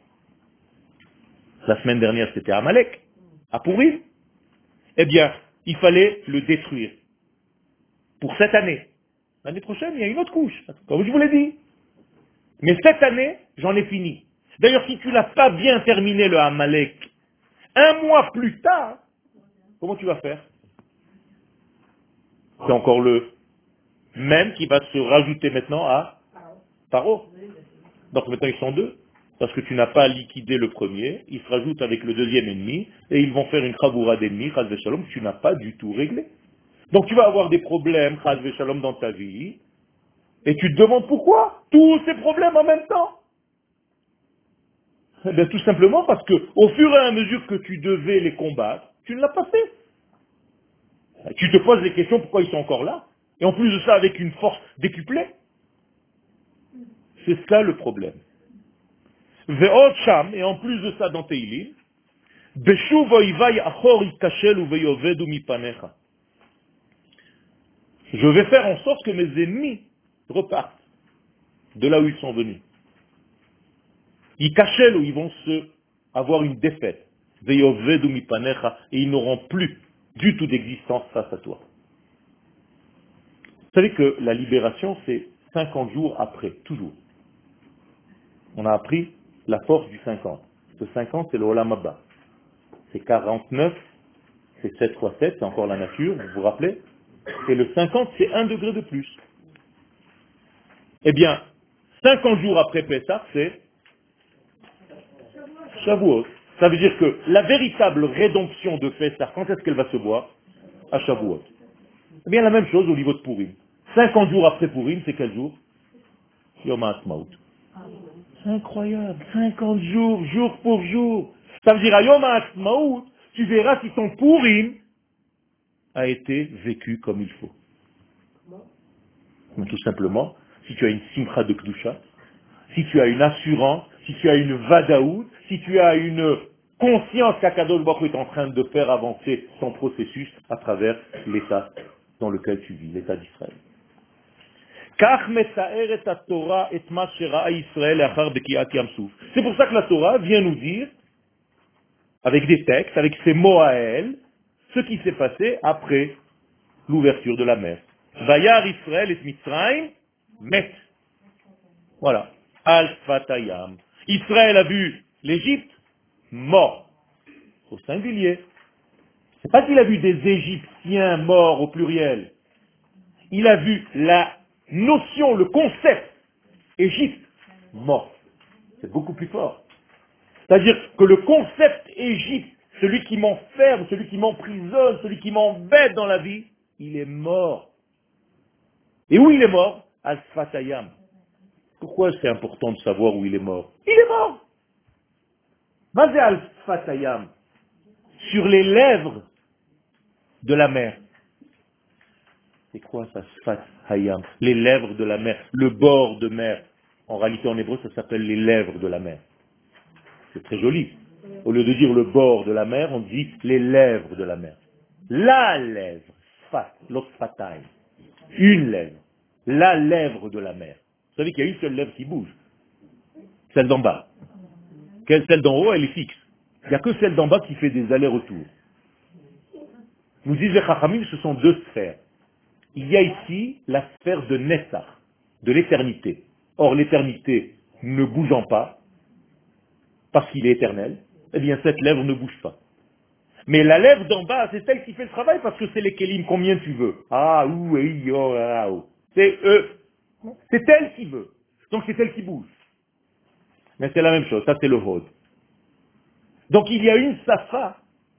S1: La semaine dernière, c'était Amalek, à Pourim. Eh bien, il fallait le détruire. Pour cette année. L'année prochaine, il y a une autre couche, comme je vous l'ai dit. Mais cette année, j'en ai fini. D'ailleurs, si tu n'as pas bien terminé le Amalek, un mois plus tard, comment tu vas faire? C'est encore le même qui va se rajouter maintenant à Paro. Donc maintenant, ils sont deux. Parce que tu n'as pas liquidé le premier, ils se rajoutent avec le deuxième ennemi, et ils vont faire une kravoura d'ennemis, chas v'shalom, que tu n'as pas du tout réglé. Donc tu vas avoir des problèmes, chas v'shalom, dans ta vie, et tu te demandes pourquoi tous ces problèmes en même temps. Eh bien tout simplement parce que au fur et à mesure que tu devais les combattre, tu ne l'as pas fait. Tu te poses des questions pourquoi ils sont encore là, et en plus de ça avec une force décuplée. C'est ça le problème. Ve'od sham, et en plus de ça dans Teilim, Beshuv oivai achor ikashel uveyovedu mipanecha. Je vais faire en sorte que mes ennemis repartent de là où ils sont venus. Ils cachent où ils vont se avoir une défaite. Veyovedu mipanecha, et ils n'auront plus du tout d'existence face à toi. Vous savez que la libération, c'est cinquante jours après, toujours. On a appris la force du cinquante. Ce cinquante, c'est le Olam Haba. C'est quarante-neuf, c'est sept fois sept, c'est encore la nature, vous vous rappelez? Et le cinquante, c'est un degré de plus. Eh bien, cinquante jours après Pessah, c'est Shavuot. Ça veut dire que la véritable rédemption de Pessah, quand est-ce qu'elle va se boire? À Shavuot. Eh bien, la même chose au niveau de Purim. cinquante jours après Purim, c'est quel jour? Yom HaAtzmaut. C'est incroyable. cinquante jours, jour pour jour. Ça veut dire à Yom HaAtzmaut, tu verras si ton Purim a été vécu comme il faut. Mais tout simplement, si tu as une simcha de Kedusha, si tu as une assurance, si tu as une vadaout, si tu as une conscience qu'Akadosh Baruch Hu est en train de faire avancer ton processus à travers l'état dans lequel tu vis, l'état d'Israël. C'est pour ça que la Torah vient nous dire, avec des textes, avec ses mots à elle, ce qui s'est passé après l'ouverture de la mer. Vayar Israël et Mitzrayim met. Voilà. Al-Fatayam. Israël a vu l'Égypte mort. Au singulier. C'est pas qu'il a vu des Égyptiens morts au pluriel. Il a vu la notion, le concept Égypte mort. C'est beaucoup plus fort. C'est-à-dire que le concept Égypte, celui qui m'enferme, celui qui m'emprisonne, celui qui m'embête dans la vie, il est mort. Et où il est mort? Al-Sfatayam. Pourquoi c'est important de savoir où il est mort? Il est mort. Basé Al-Sfatayam. Sur les lèvres de la mer. C'est quoi ça, Sfat Hayam? Les lèvres de la mer, le bord de mer. En réalité, en hébreu, ça s'appelle les lèvres de la mer. C'est très joli. Au lieu de dire le bord de la mer, on dit les lèvres de la mer. La lèvre, Sfat, l'Otsfatay. Une lèvre. La lèvre de la mer. Vous savez qu'il y a une seule lèvre qui bouge. Celle d'en bas. Quelle celle d'en haut, elle est fixe. Il n'y a que celle d'en bas qui fait des allers-retours. Nous disent les Chachamim, ce sont deux sphères. Il y a ici la sphère de Nessar, de l'éternité. Or, l'éternité ne bougeant pas, parce qu'il est éternel, eh bien, cette lèvre ne bouge pas. Mais la lèvre d'en bas, c'est celle qui fait le travail, parce que c'est les kélim, combien tu veux. Ah, ou, oui, oh, ah, oh. C'est eux. C'est elle qui veut. Donc, c'est elle qui bouge. Mais c'est la même chose, ça c'est le Hod. Donc, il y a une Safa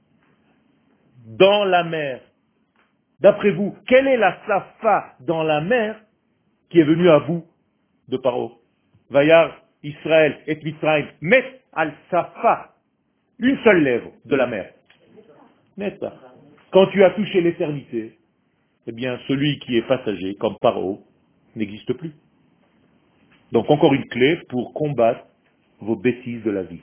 S1: dans la mer. D'après vous, quelle est la Safa dans la mer qui est venue à vous de Paro? Vayar, Israël et Mitzrayim, met al-Safa, une seule lèvre de la mer. Met ça. Quand tu as touché l'éternité, eh bien, celui qui est passager, comme Paro, n'existe plus. Donc, encore une clé pour combattre vos bêtises de la vie.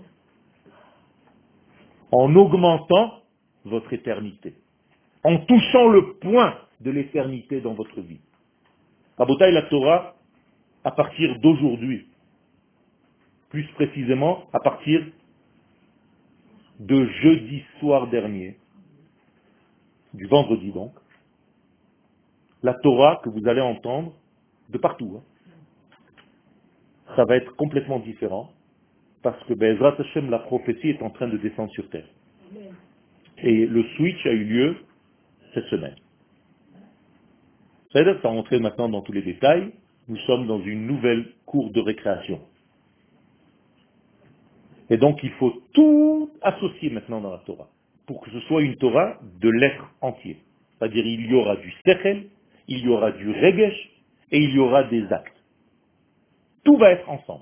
S1: En augmentant votre éternité. En touchant le point de l'éternité dans votre vie. Rabotaï, la Torah, à partir d'aujourd'hui, plus précisément à partir de jeudi soir dernier, du vendredi donc, la Torah que vous allez entendre de partout, hein, ça va être complètement différent, parce que Be'ezrat Hashem, la prophétie est en train de descendre sur terre. Et le switch a eu lieu cette semaine. Ça veut dire, sans rentrer maintenant dans tous les détails, nous sommes dans une nouvelle cour de récréation. Et donc il faut tout associer maintenant dans la Torah, pour que ce soit une Torah de l'être entier. C'est-à-dire il y aura du sechel, il y aura du regesh, et il y aura des actes. Tout va être ensemble.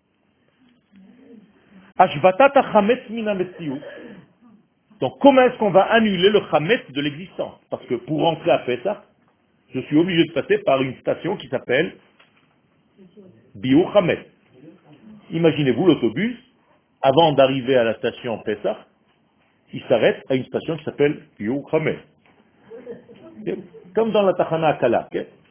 S1: Ashvatat hachametz min hametziut. Donc comment est-ce qu'on va annuler le chametz de l'existence? Parce que pour rentrer à Pessah, je suis obligé de passer par une station qui s'appelle Biur Chametz. Imaginez-vous l'autobus, avant d'arriver à la station Pessah, il s'arrête à une station qui s'appelle Biur Chametz. Comme dans la Tachana Akala.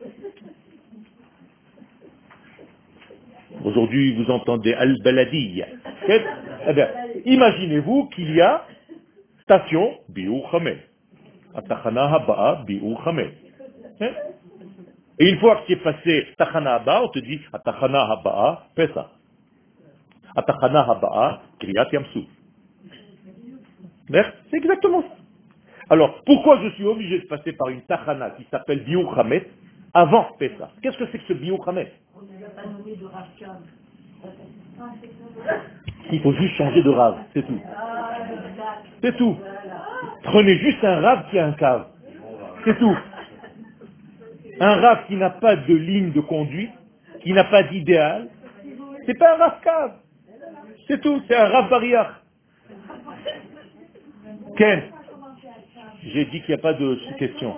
S1: Aujourd'hui, vous entendez Al-Baladiyya. Eh bien, imaginez-vous qu'il y a station Biur Chametz. Atachana Haba'a Biur Chametz. Et une fois que tu es passé Tachana Haba'a, on te dit Atachana Haba'a Pessah. Atachana Haba'a Kriyat Yamsuf. C'est exactement ça. Alors, pourquoi je suis obligé de passer par une Tachana qui s'appelle Biur Chametz avant Pessah? Qu'est-ce que c'est que ce Biur Chametz? Il faut juste changer de rave, c'est tout. C'est tout. Prenez juste un rave qui a un cave. C'est tout. Un rave qui n'a pas de ligne de conduite, qui n'a pas d'idéal, c'est pas un rave cave. C'est tout, c'est un rave barrière. Ken, j'ai dit qu'il n'y a pas de question.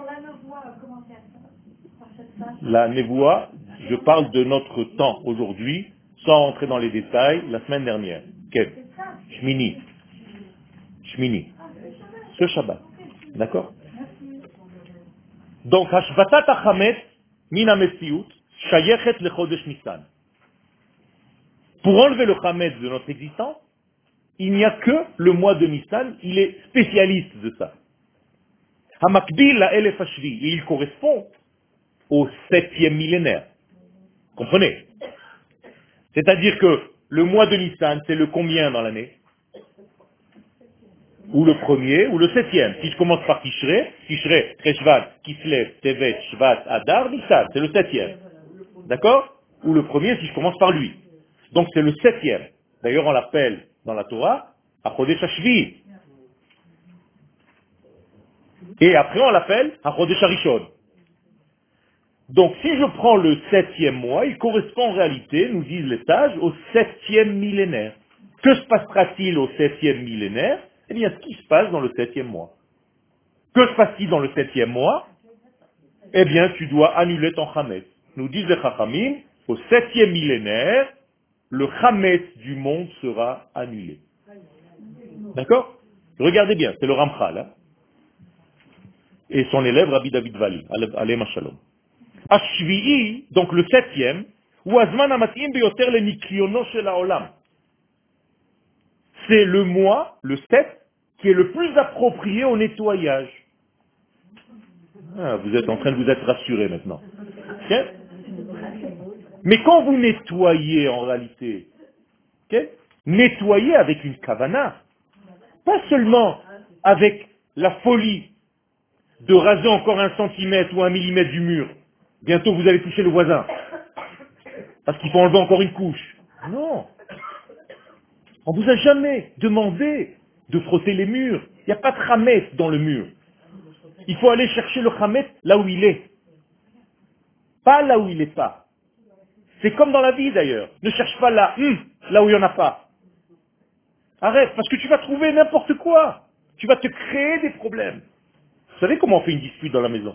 S1: La névoie, je parle de notre temps aujourd'hui, sans entrer dans les détails, la semaine dernière. Ken, Shmini. Shmini. Ce Shabbat. D'accord? Donc, Hashvatat HaChametz min HaMetziut shayechet lechodesh Nissan. Pour enlever le Chametz de notre existence, il n'y a que le mois de Nissan, il est spécialiste de ça. Hamakbil la Elef Hashvi, et il correspond au septième millénaire. Comprenez? C'est-à-dire que le mois de Nissan, c'est le combien dans l'année? Ou le premier, ou le septième. Si je commence par Tishrei, Tishrei, Cheshvan, Kislev, Tevet, Shvat, Adar, Nissan, c'est le septième. D'accord? Ou le premier si je commence par lui. Donc c'est le septième. D'ailleurs on l'appelle dans la Torah, Achodesh Hashvi. Et après on l'appelle Achodesh Harishon. Donc si je prends le septième mois, il correspond en réalité, nous disent les sages, au septième millénaire. Que se passera-t-il au septième millénaire? Eh bien, ce qui se passe dans le septième mois. Que se passe-t-il dans le septième mois? Eh bien, tu dois annuler ton Hametz. Nous disent les Chachamim, au septième millénaire, le Hametz du monde sera annulé. D'accord? Regardez bien, c'est le Ramchal, hein, et son élève Rabbi David Vali, Alem Shalom. Ashvi'i, donc le septième, ou Azman Amatim Beyoter le Nikiono Shel Haolam. C'est le mois, le sept, qui est le plus approprié au nettoyage. Ah, vous êtes en train de vous être rassuré maintenant. Ok? Mais quand vous nettoyez en réalité, ok, nettoyez avec une kavana, pas seulement avec la folie de raser encore un centimètre ou un millimètre du mur. Bientôt vous allez toucher le voisin, parce qu'il faut enlever encore une couche. Non. On vous a jamais demandé de frotter les murs. Il n'y a pas de khamet dans le mur. Il faut aller chercher le khamet là où il est. Pas là où il n'est pas. C'est comme dans la vie d'ailleurs. Ne cherche pas là, hum, là où il n'y en a pas. Arrête, parce que tu vas trouver n'importe quoi. Tu vas te créer des problèmes. Vous savez comment on fait une dispute dans la maison?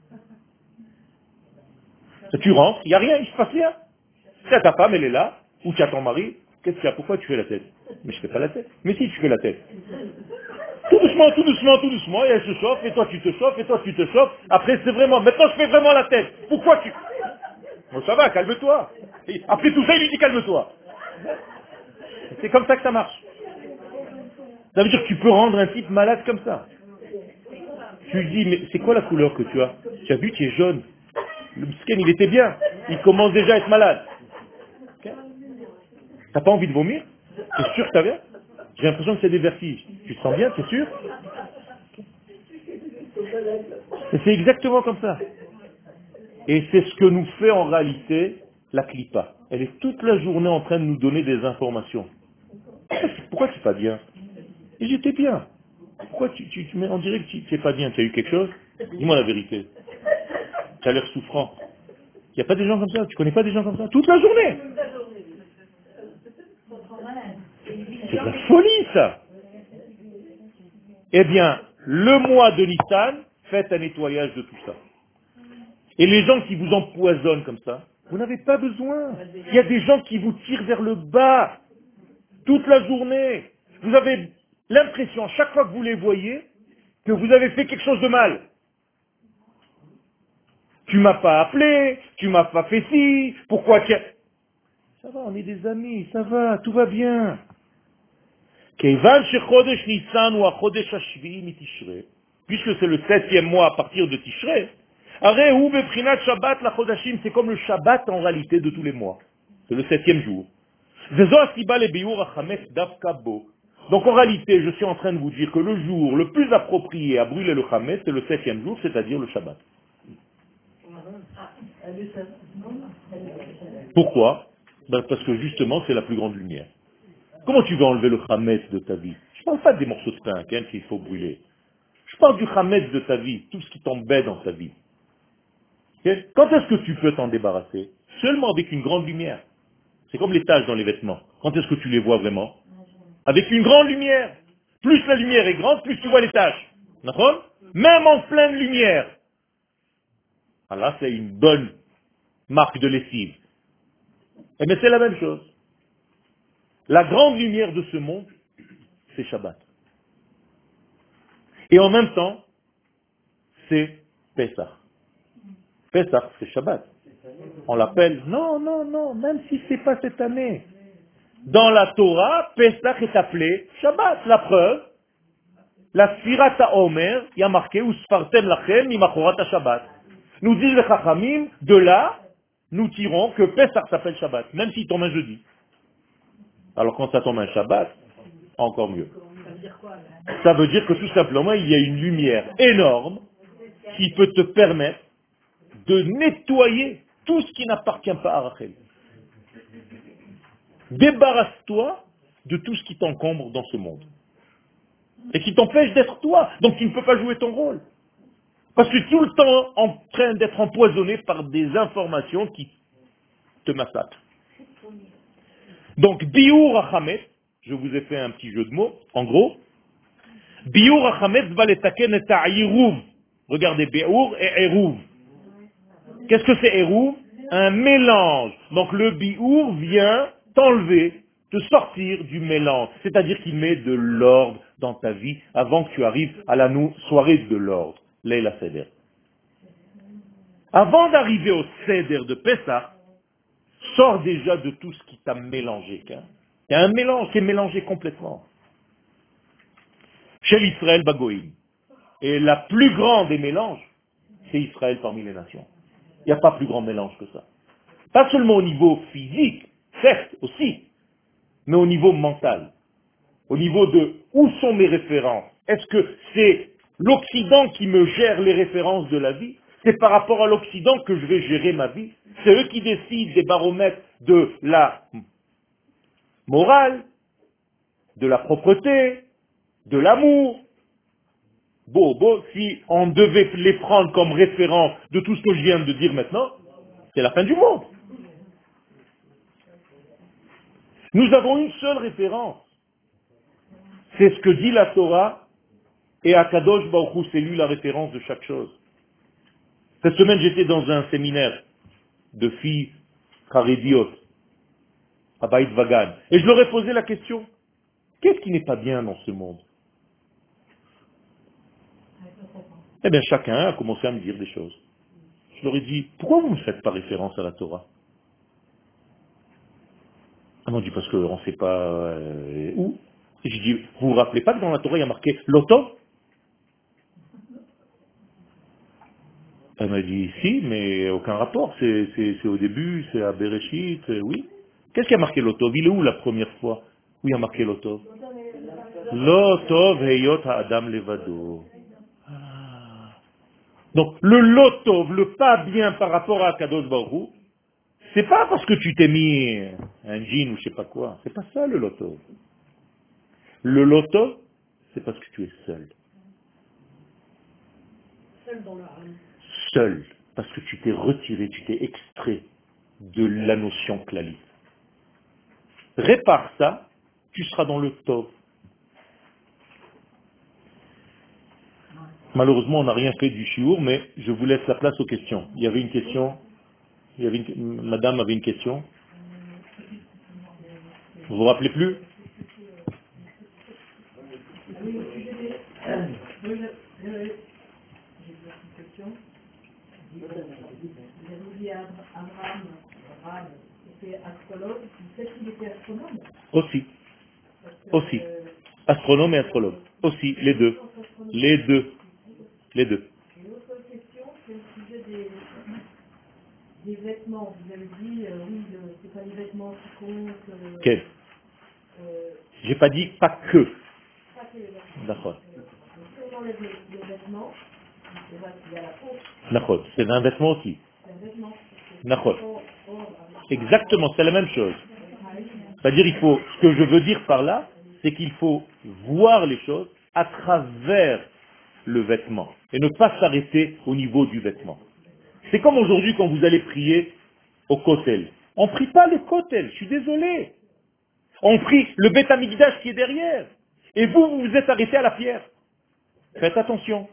S1: Tu rentres, il n'y a rien, il ne se passe rien. C'est ta femme, elle est là, ou tu as ton mari, qu'est-ce qu'il y a? Pourquoi tu fais la tête? Mais je ne fais pas la tête. Mais si, tu fais la tête. Tout doucement, tout doucement, tout doucement, et elle se chauffe, et toi tu te chauffes, et toi tu te chauffes. Après c'est vraiment, maintenant je fais vraiment la tête. Pourquoi tu... Bon ça va, calme-toi. Et après tout ça, il lui dit calme-toi. C'est comme ça que ça marche. Ça veut dire que tu peux rendre un type malade comme ça. Tu lui dis, mais c'est quoi la couleur que tu as? Tu as vu, tu es jaune. Le skin, il était bien. Il commence déjà à être malade. Okay. T'as pas envie de vomir? T'es sûr que t'as bien? J'ai l'impression que c'est des vertiges. Tu te sens bien, t'es sûr? Et c'est exactement comme ça. Et c'est ce que nous fait en réalité la clipa. Elle est toute la journée en train de nous donner des informations. Pourquoi tu n'es pas bien? Et j'étais bien. Pourquoi tu, tu, tu, mais on dirait que tu n'es pas bien? Tu as eu quelque chose? Dis-moi la vérité. Tu as l'air souffrant. Il n'y a pas des gens comme ça? Tu connais pas des gens comme ça? Toute la journée. C'est de la folie ça. Eh bien, le mois de Nissan, faites un nettoyage de tout ça. Et les gens qui vous empoisonnent comme ça, vous n'avez pas besoin. Il y a des gens qui vous tirent vers le bas toute la journée. Vous avez l'impression, chaque fois que vous les voyez, que vous avez fait quelque chose de mal. Tu m'as pas appelé, tu m'as pas fait ci, pourquoi tu as... Ça va, on est des amis, ça va, tout va bien. Puisque c'est le septième mois à partir de Tishrei, c'est comme le Shabbat en réalité de tous les mois. C'est le septième jour. Donc en réalité, je suis en train de vous dire que le jour le plus approprié à brûler le Hametz, c'est le septième jour, c'est-à-dire le Shabbat. Pourquoi? Ben parce que justement, c'est la plus grande lumière. Comment tu vas enlever le Hametz de ta vie? Je ne parle pas des morceaux de pain hein, qu'il faut brûler. Je parle du Hametz de ta vie, tout ce qui t'embête dans ta vie. Okay? Quand est-ce que tu peux t'en débarrasser? Seulement avec une grande lumière. C'est comme les taches dans les vêtements. Quand est-ce que tu les vois vraiment? Avec une grande lumière. Plus la lumière est grande, plus tu vois les taches. D'accord? Même en pleine lumière. Ah là, c'est une bonne marque de lessive. Eh bien, c'est la même chose. La grande lumière de ce monde, c'est Shabbat. Et en même temps, c'est Pessah. Pessah, c'est Shabbat. On l'appelle, non, non, non, même si c'est pas cette année. Dans la Torah, Pessah est appelé Shabbat. La preuve, la Sfirat HaOmer, il y a marqué, Usfartem lachem mimachorat Shabbat. Nous disent les Chachamim, de là, nous tirons que Pessah s'appelle Shabbat, même s'il tombe un jeudi. Alors quand ça tombe un Shabbat, encore mieux. Ça veut dire que tout simplement, il y a une lumière énorme qui peut te permettre de nettoyer tout ce qui n'appartient pas à Rachel. Débarrasse-toi de tout ce qui t'encombre dans ce monde. Et qui t'empêche d'être toi. Donc tu ne peux pas jouer ton rôle. Parce que tu es tout le temps en train d'être empoisonné par des informations qui te massacrent. Donc, Biour Achamet, je vous ai fait un petit jeu de mots, en gros, Biour Achamet va les taken et ta'irouv. Regardez, Biour et Erouv. Qu'est-ce que c'est Erouv? Un mélange. Donc le Biour vient t'enlever, te sortir du mélange. C'est-à-dire qu'il met de l'ordre dans ta vie avant que tu arrives à la nou- soirée de l'ordre. Leila Seder. Avant d'arriver au Seder de Pessah, sors déjà de tout ce qui t'a mélangé. Hein. Il y a un mélange qui est mélangé complètement. Chez l'Israël Bagoïm. Et la plus grande des mélanges, c'est Israël parmi les nations. Il n'y a pas plus grand mélange que ça. Pas seulement au niveau physique, certes aussi, mais au niveau mental. Au niveau de où sont mes références. Est-ce que c'est l'Occident qui me gère les références de la vie? C'est par rapport à l'Occident que je vais gérer ma vie. C'est eux qui décident des baromètres de la morale, de la propreté, de l'amour. Bon, bon, si on devait les prendre comme référence de tout ce que je viens de dire maintenant, c'est la fin du monde. Nous avons une seule référence. C'est ce que dit la Torah, et Akadosh Baruch Hu, c'est lui la référence de chaque chose. Cette semaine, j'étais dans un séminaire de filles charédiotes, à Baït Vagan, et je leur ai posé la question, qu'est-ce qui n'est pas bien dans ce monde? Eh bien, chacun a commencé à me dire des choses. Je leur ai dit, pourquoi vous ne faites pas référence à la Torah? Ah non, on dit parce qu'on ne sait pas euh, où. Et j'ai dit, vous vous rappelez pas que dans la Torah, il y a marqué l'Otov? Elle m'a dit, si, mais aucun rapport. C'est c'est- c'est au début, c'est à Bereshit, euh, oui. Qu'est-ce qui a marqué l'Otov? Il est où la première fois où il y a marqué l'Otov? L'Otov heyot ha'adam levado. Ah. Donc, le l'Otov, le pas bien par rapport à Kadosh Baruch Hu, c'est pas parce que tu t'es mis un jean ou je sais pas quoi. C'est pas ça le l'Otov. Le l'Otov, c'est parce que tu es seul. Seul, parce que tu t'es retiré, tu t'es extrait de la notion clalie. Répare ça, tu seras dans le top. Malheureusement, on n'a rien fait du chiour, mais je vous laisse la place aux questions. Il y avait une question, il y avait une- madame avait une question. Vous vous rappelez plus?
S3: Vous avez dit Abraham, Abraham était astrologue, peut-être qu'il était astronome.
S1: Aussi,
S3: Que,
S1: aussi.
S3: euh,
S1: Astronome et astrologue. Aussi, les deux. Les deux. Les deux.
S3: Une autre question, c'est le sujet des, des vêtements. Vous avez dit, euh, oui, le- c'est pas les vêtements qui comptent. Euh,
S1: Quel?
S3: euh,
S1: J'ai pas dit pas que.
S3: pas que les vêtements.
S1: D'accord.
S3: Donc, si on enlève les, les vêtements, c'est vrai qu'il y a la peau,
S1: D'accord. C'est un vêtement aussi.
S3: c'est un vêtement.
S1: D'accord.
S3: Or, or, avec
S1: Exactement, c'est la même chose.
S3: Aïe,
S1: C'est-à-dire, il faut, ce que je veux dire par là, c'est qu'il faut voir les choses à travers le vêtement et ne pas s'arrêter au niveau du vêtement. C'est comme aujourd'hui quand vous allez prier au kotel. On ne prie pas le kotel, je suis désolé. On prie le Beth Amikdash qui est derrière. Et vous, vous vous êtes arrêté à la pierre. Faites attention.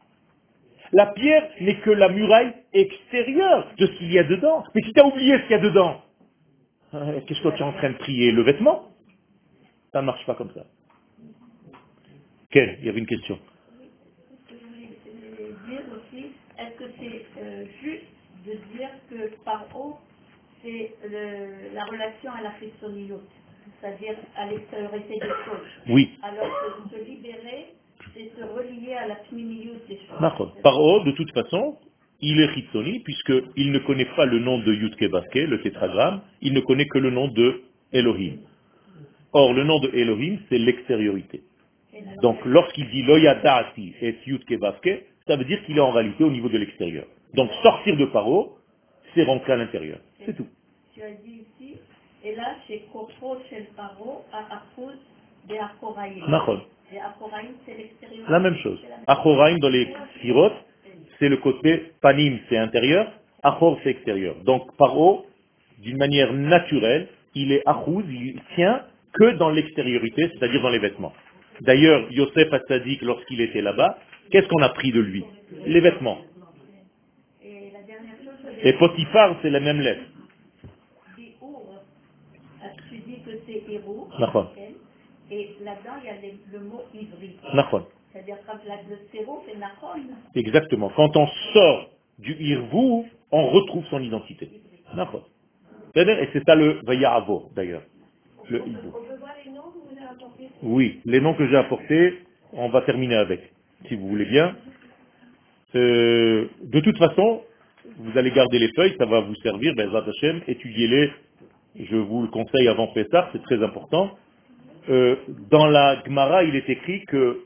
S1: La pierre n'est que la muraille extérieure de ce qu'il y a dedans. Mais si tu as oublié ce qu'il y a dedans, euh, qu'est-ce que tu es en train de prier? Le vêtement? Ça ne marche pas comme ça. Quelle? Il y avait une question.
S4: Ce que je voulais dire aussi, est-ce que c'est euh, juste de dire que par haut, c'est le- la relation à la christoniote, c'est-à-dire à l'extériorité des choses,
S1: Oui.
S4: alors que se libérer, c'est se relier à la pnimiote des choses.
S1: D'accord. Paro, de toute façon, il est Chitsoni, puisqu'il ne connaît pas le nom de Yudke Baske, le tétragramme, il ne connaît que le nom de Elohim. Or, le nom de Elohim, c'est l'extériorité. Donc, lorsqu'il dit Loyadati et Yudke Baske, ça veut dire qu'il est en réalité au niveau de l'extérieur. Donc, sortir de Paro, c'est rentrer à l'intérieur. C'est tout.
S4: Tu as dit ici, et là, chez Kofo, chez le paro, à Akuz, des Akoraïm.
S1: Nachon.
S4: Et Akoraïm, c'est l'extérieur.
S1: La même chose. Achoraim dans les Sphirot, c'est le côté panim, c'est intérieur, achor, c'est extérieur. Donc paro, d'une manière naturelle, il est achouz, il tient que dans l'extériorité, c'est-à-dire dans les vêtements. D'ailleurs, Yosef Hatzadik, lorsqu'il était là-bas, qu'est-ce qu'on a pris de lui? Les vêtements.
S4: Et la dernière chose,
S1: Et Potiphar, c'est la même lettre.
S4: Bi'our, tu dis que c'est héros,
S1: Nachon.
S4: et là-dedans il y a les- le mot ivri.
S1: Nachon.
S4: C'est-à-dire quand la, le séro c'est nachon.
S1: Exactement. Quand on sort du Irvou, on retrouve son identité. Nachon. Et c'est ça le Vayaravo, d'ailleurs. Le hibou.
S3: On peut voir les noms que vous avez apportés?
S1: Oui, les noms que j'ai apportés, on va terminer avec, si vous voulez bien. Euh, de toute façon, vous allez garder les feuilles, ça va vous servir, ben Zat Hashem, étudiez-les, je vous le conseille avant Pessah, c'est très important. Euh, dans la Gemara, il est écrit que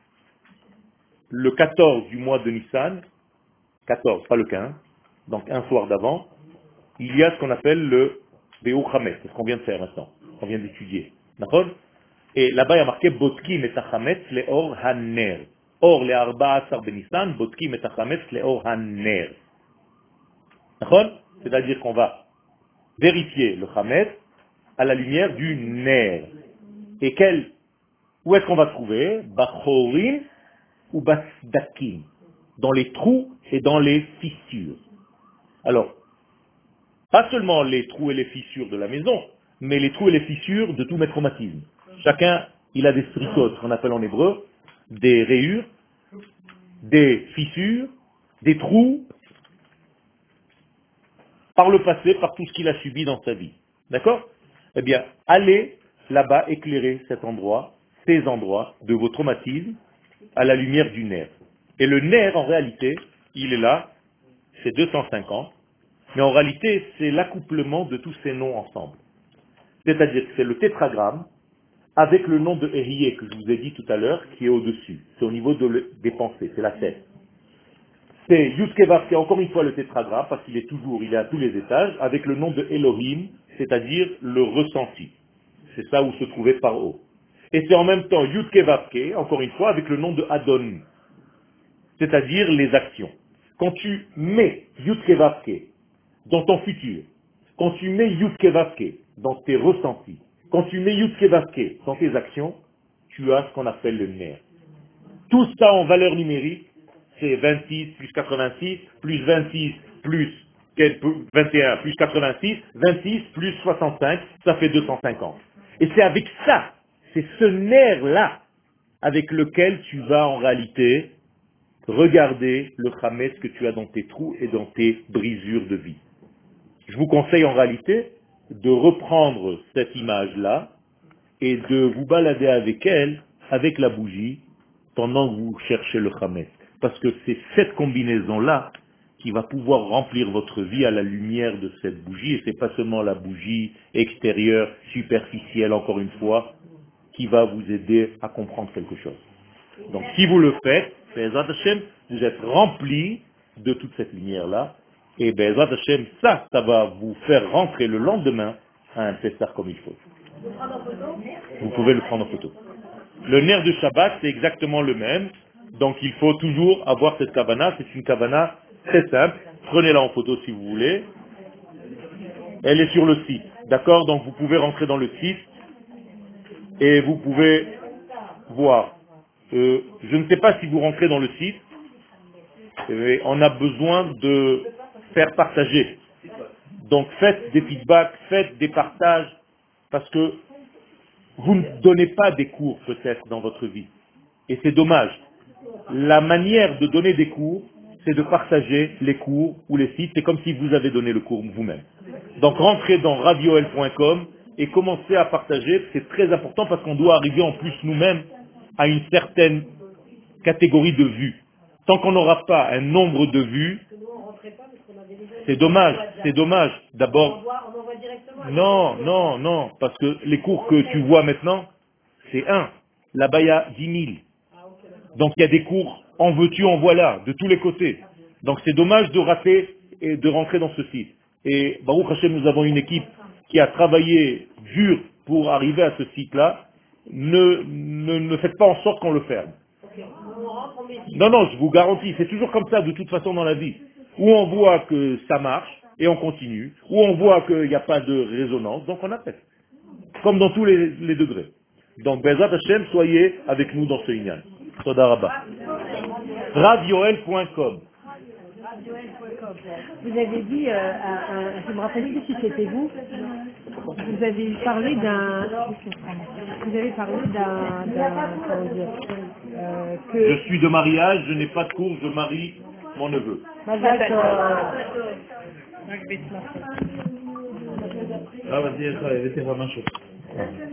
S1: le quatorze du mois de Nissan, quatorze, pas le quinze, donc un soir d'avant, il y a ce qu'on appelle le Béou Chametz, c'est ce qu'on vient de faire maintenant, qu'on vient d'étudier. D'accord? Et là-bas, il y a marqué Botkim et Tachametz le Or Haner. Or le Arba Asar Benissan, Botkim et Tachametz le Or Haner. D'accord? C'est-à-dire qu'on va vérifier le Chametz à la lumière du Ner. Et quel, où est-ce qu'on va trouver? Bachorim ou Basdakim. Dans les trous et dans les fissures. Alors, pas seulement les trous et les fissures de la maison, mais les trous et les fissures de tous mes traumatismes. Chacun, il a des stricotes, qu'on appelle en hébreu, des rayures, des fissures, des trous, par le passé, par tout ce qu'il a subi dans sa vie. D'accord? Eh bien, allez là-bas éclairer cet endroit, ces endroits de vos traumatismes, à la lumière du nerf. Et le nerf, en réalité, il est là, c'est deux cent cinquante, mais en réalité, c'est l'accouplement de tous ces noms ensemble. C'est-à-dire que c'est le tétragramme avec le nom de Ehyeh que je vous ai dit tout à l'heure, qui est au-dessus. C'est au niveau de le- des pensées, c'est la tête. C'est Yudkevav, qui est encore une fois le tétragramme, parce qu'il est toujours, il est à tous les étages, avec le nom de Elohim, c'est-à-dire le ressenti. C'est ça où se trouvait Paro. Et c'est en même temps Yudkevavke, encore une fois, avec le nom de Adon, c'est-à-dire les actions. Quand tu mets Yudkevavke dans ton futur, quand tu mets Yudkevavke dans tes ressentis, quand tu mets Yudkevavke dans tes actions, tu as ce qu'on appelle le nerf. Tout ça en valeur numérique, c'est vingt-six plus quatre-vingt-six, plus vingt-six plus vingt et un plus quatre-vingt-six, vingt-six plus soixante-cinq, ça fait deux cent cinquante. Et c'est avec ça, c'est ce nerf-là, avec lequel tu vas en réalité regarder le Hametz que tu as dans tes trous et dans tes brisures de vie. Je vous conseille en réalité de reprendre cette image-là et de vous balader avec elle, avec la bougie, pendant que vous cherchez le Hametz. Parce que c'est cette combinaison-là qui va pouvoir remplir votre vie à la lumière de cette bougie, et c'est pas seulement la bougie extérieure, superficielle, encore une fois, qui va vous aider à comprendre quelque chose. Donc si vous le faites, Be'ezrat Hashem, vous êtes rempli de toute cette lumière-là, et Be'ezrat Hashem, ça, ça va vous faire rentrer le lendemain à un Pessah comme il faut. Vous pouvez le prendre en photo. Le nerf de Shabbat, c'est exactement le même, donc il faut toujours avoir cette kavana, c'est une kavana très simple, prenez-la en photo si vous voulez, elle est sur le site, d'accord? Donc vous pouvez rentrer dans le site, et vous pouvez voir. Euh, je ne sais pas si vous rentrez dans le site, mais on a besoin de faire partager. Donc faites des feedbacks, faites des partages, parce que vous ne donnez pas des cours peut-être dans votre vie. Et c'est dommage. La manière de donner des cours, c'est de partager les cours ou les sites. C'est comme si vous avez donné le cours vous-même. Donc rentrez dans ravioel point com et commencez à partager. C'est très important parce qu'on doit arriver en plus nous-mêmes à une certaine catégorie de vues. Tant qu'on n'aura pas un nombre de vues, c'est dommage, c'est dommage. D'abord, non, non, non, parce que les cours que tu vois maintenant, c'est un. Là-bas, il y a dix mille. Donc il y a des cours, en veux-tu, en voilà, de tous les côtés. Donc c'est dommage de rater et de rentrer dans ce site. Et Baruch Hashem, nous avons une équipe qui a travaillé dur pour arriver à ce site-là. Ne, ne, ne faites pas en sorte qu'on le ferme.
S3: On rentre, on met
S1: Non, non, je vous garantis, c'est toujours comme ça de toute façon dans la vie. Où on voit que ça marche, et on continue. Où on voit qu'il n'y a pas de résonance, donc on appelle. Comme dans tous les, les degrés. Donc, Bezat Hashem, soyez avec nous dans ce Inyan. Toda Rabba. radioel point com.
S5: Vous avez dit, euh, à, à- je me rappelle plus si c'était vous, vous avez parlé d'un, vous avez parlé d'un, d'un- comment dire, euh,
S1: Je
S5: que,
S1: suis de mariage, je n'ai pas de cours, je marie mon neveu.
S5: Mazal Tov.
S1: Ah, vas-y, vas-y, vas-y,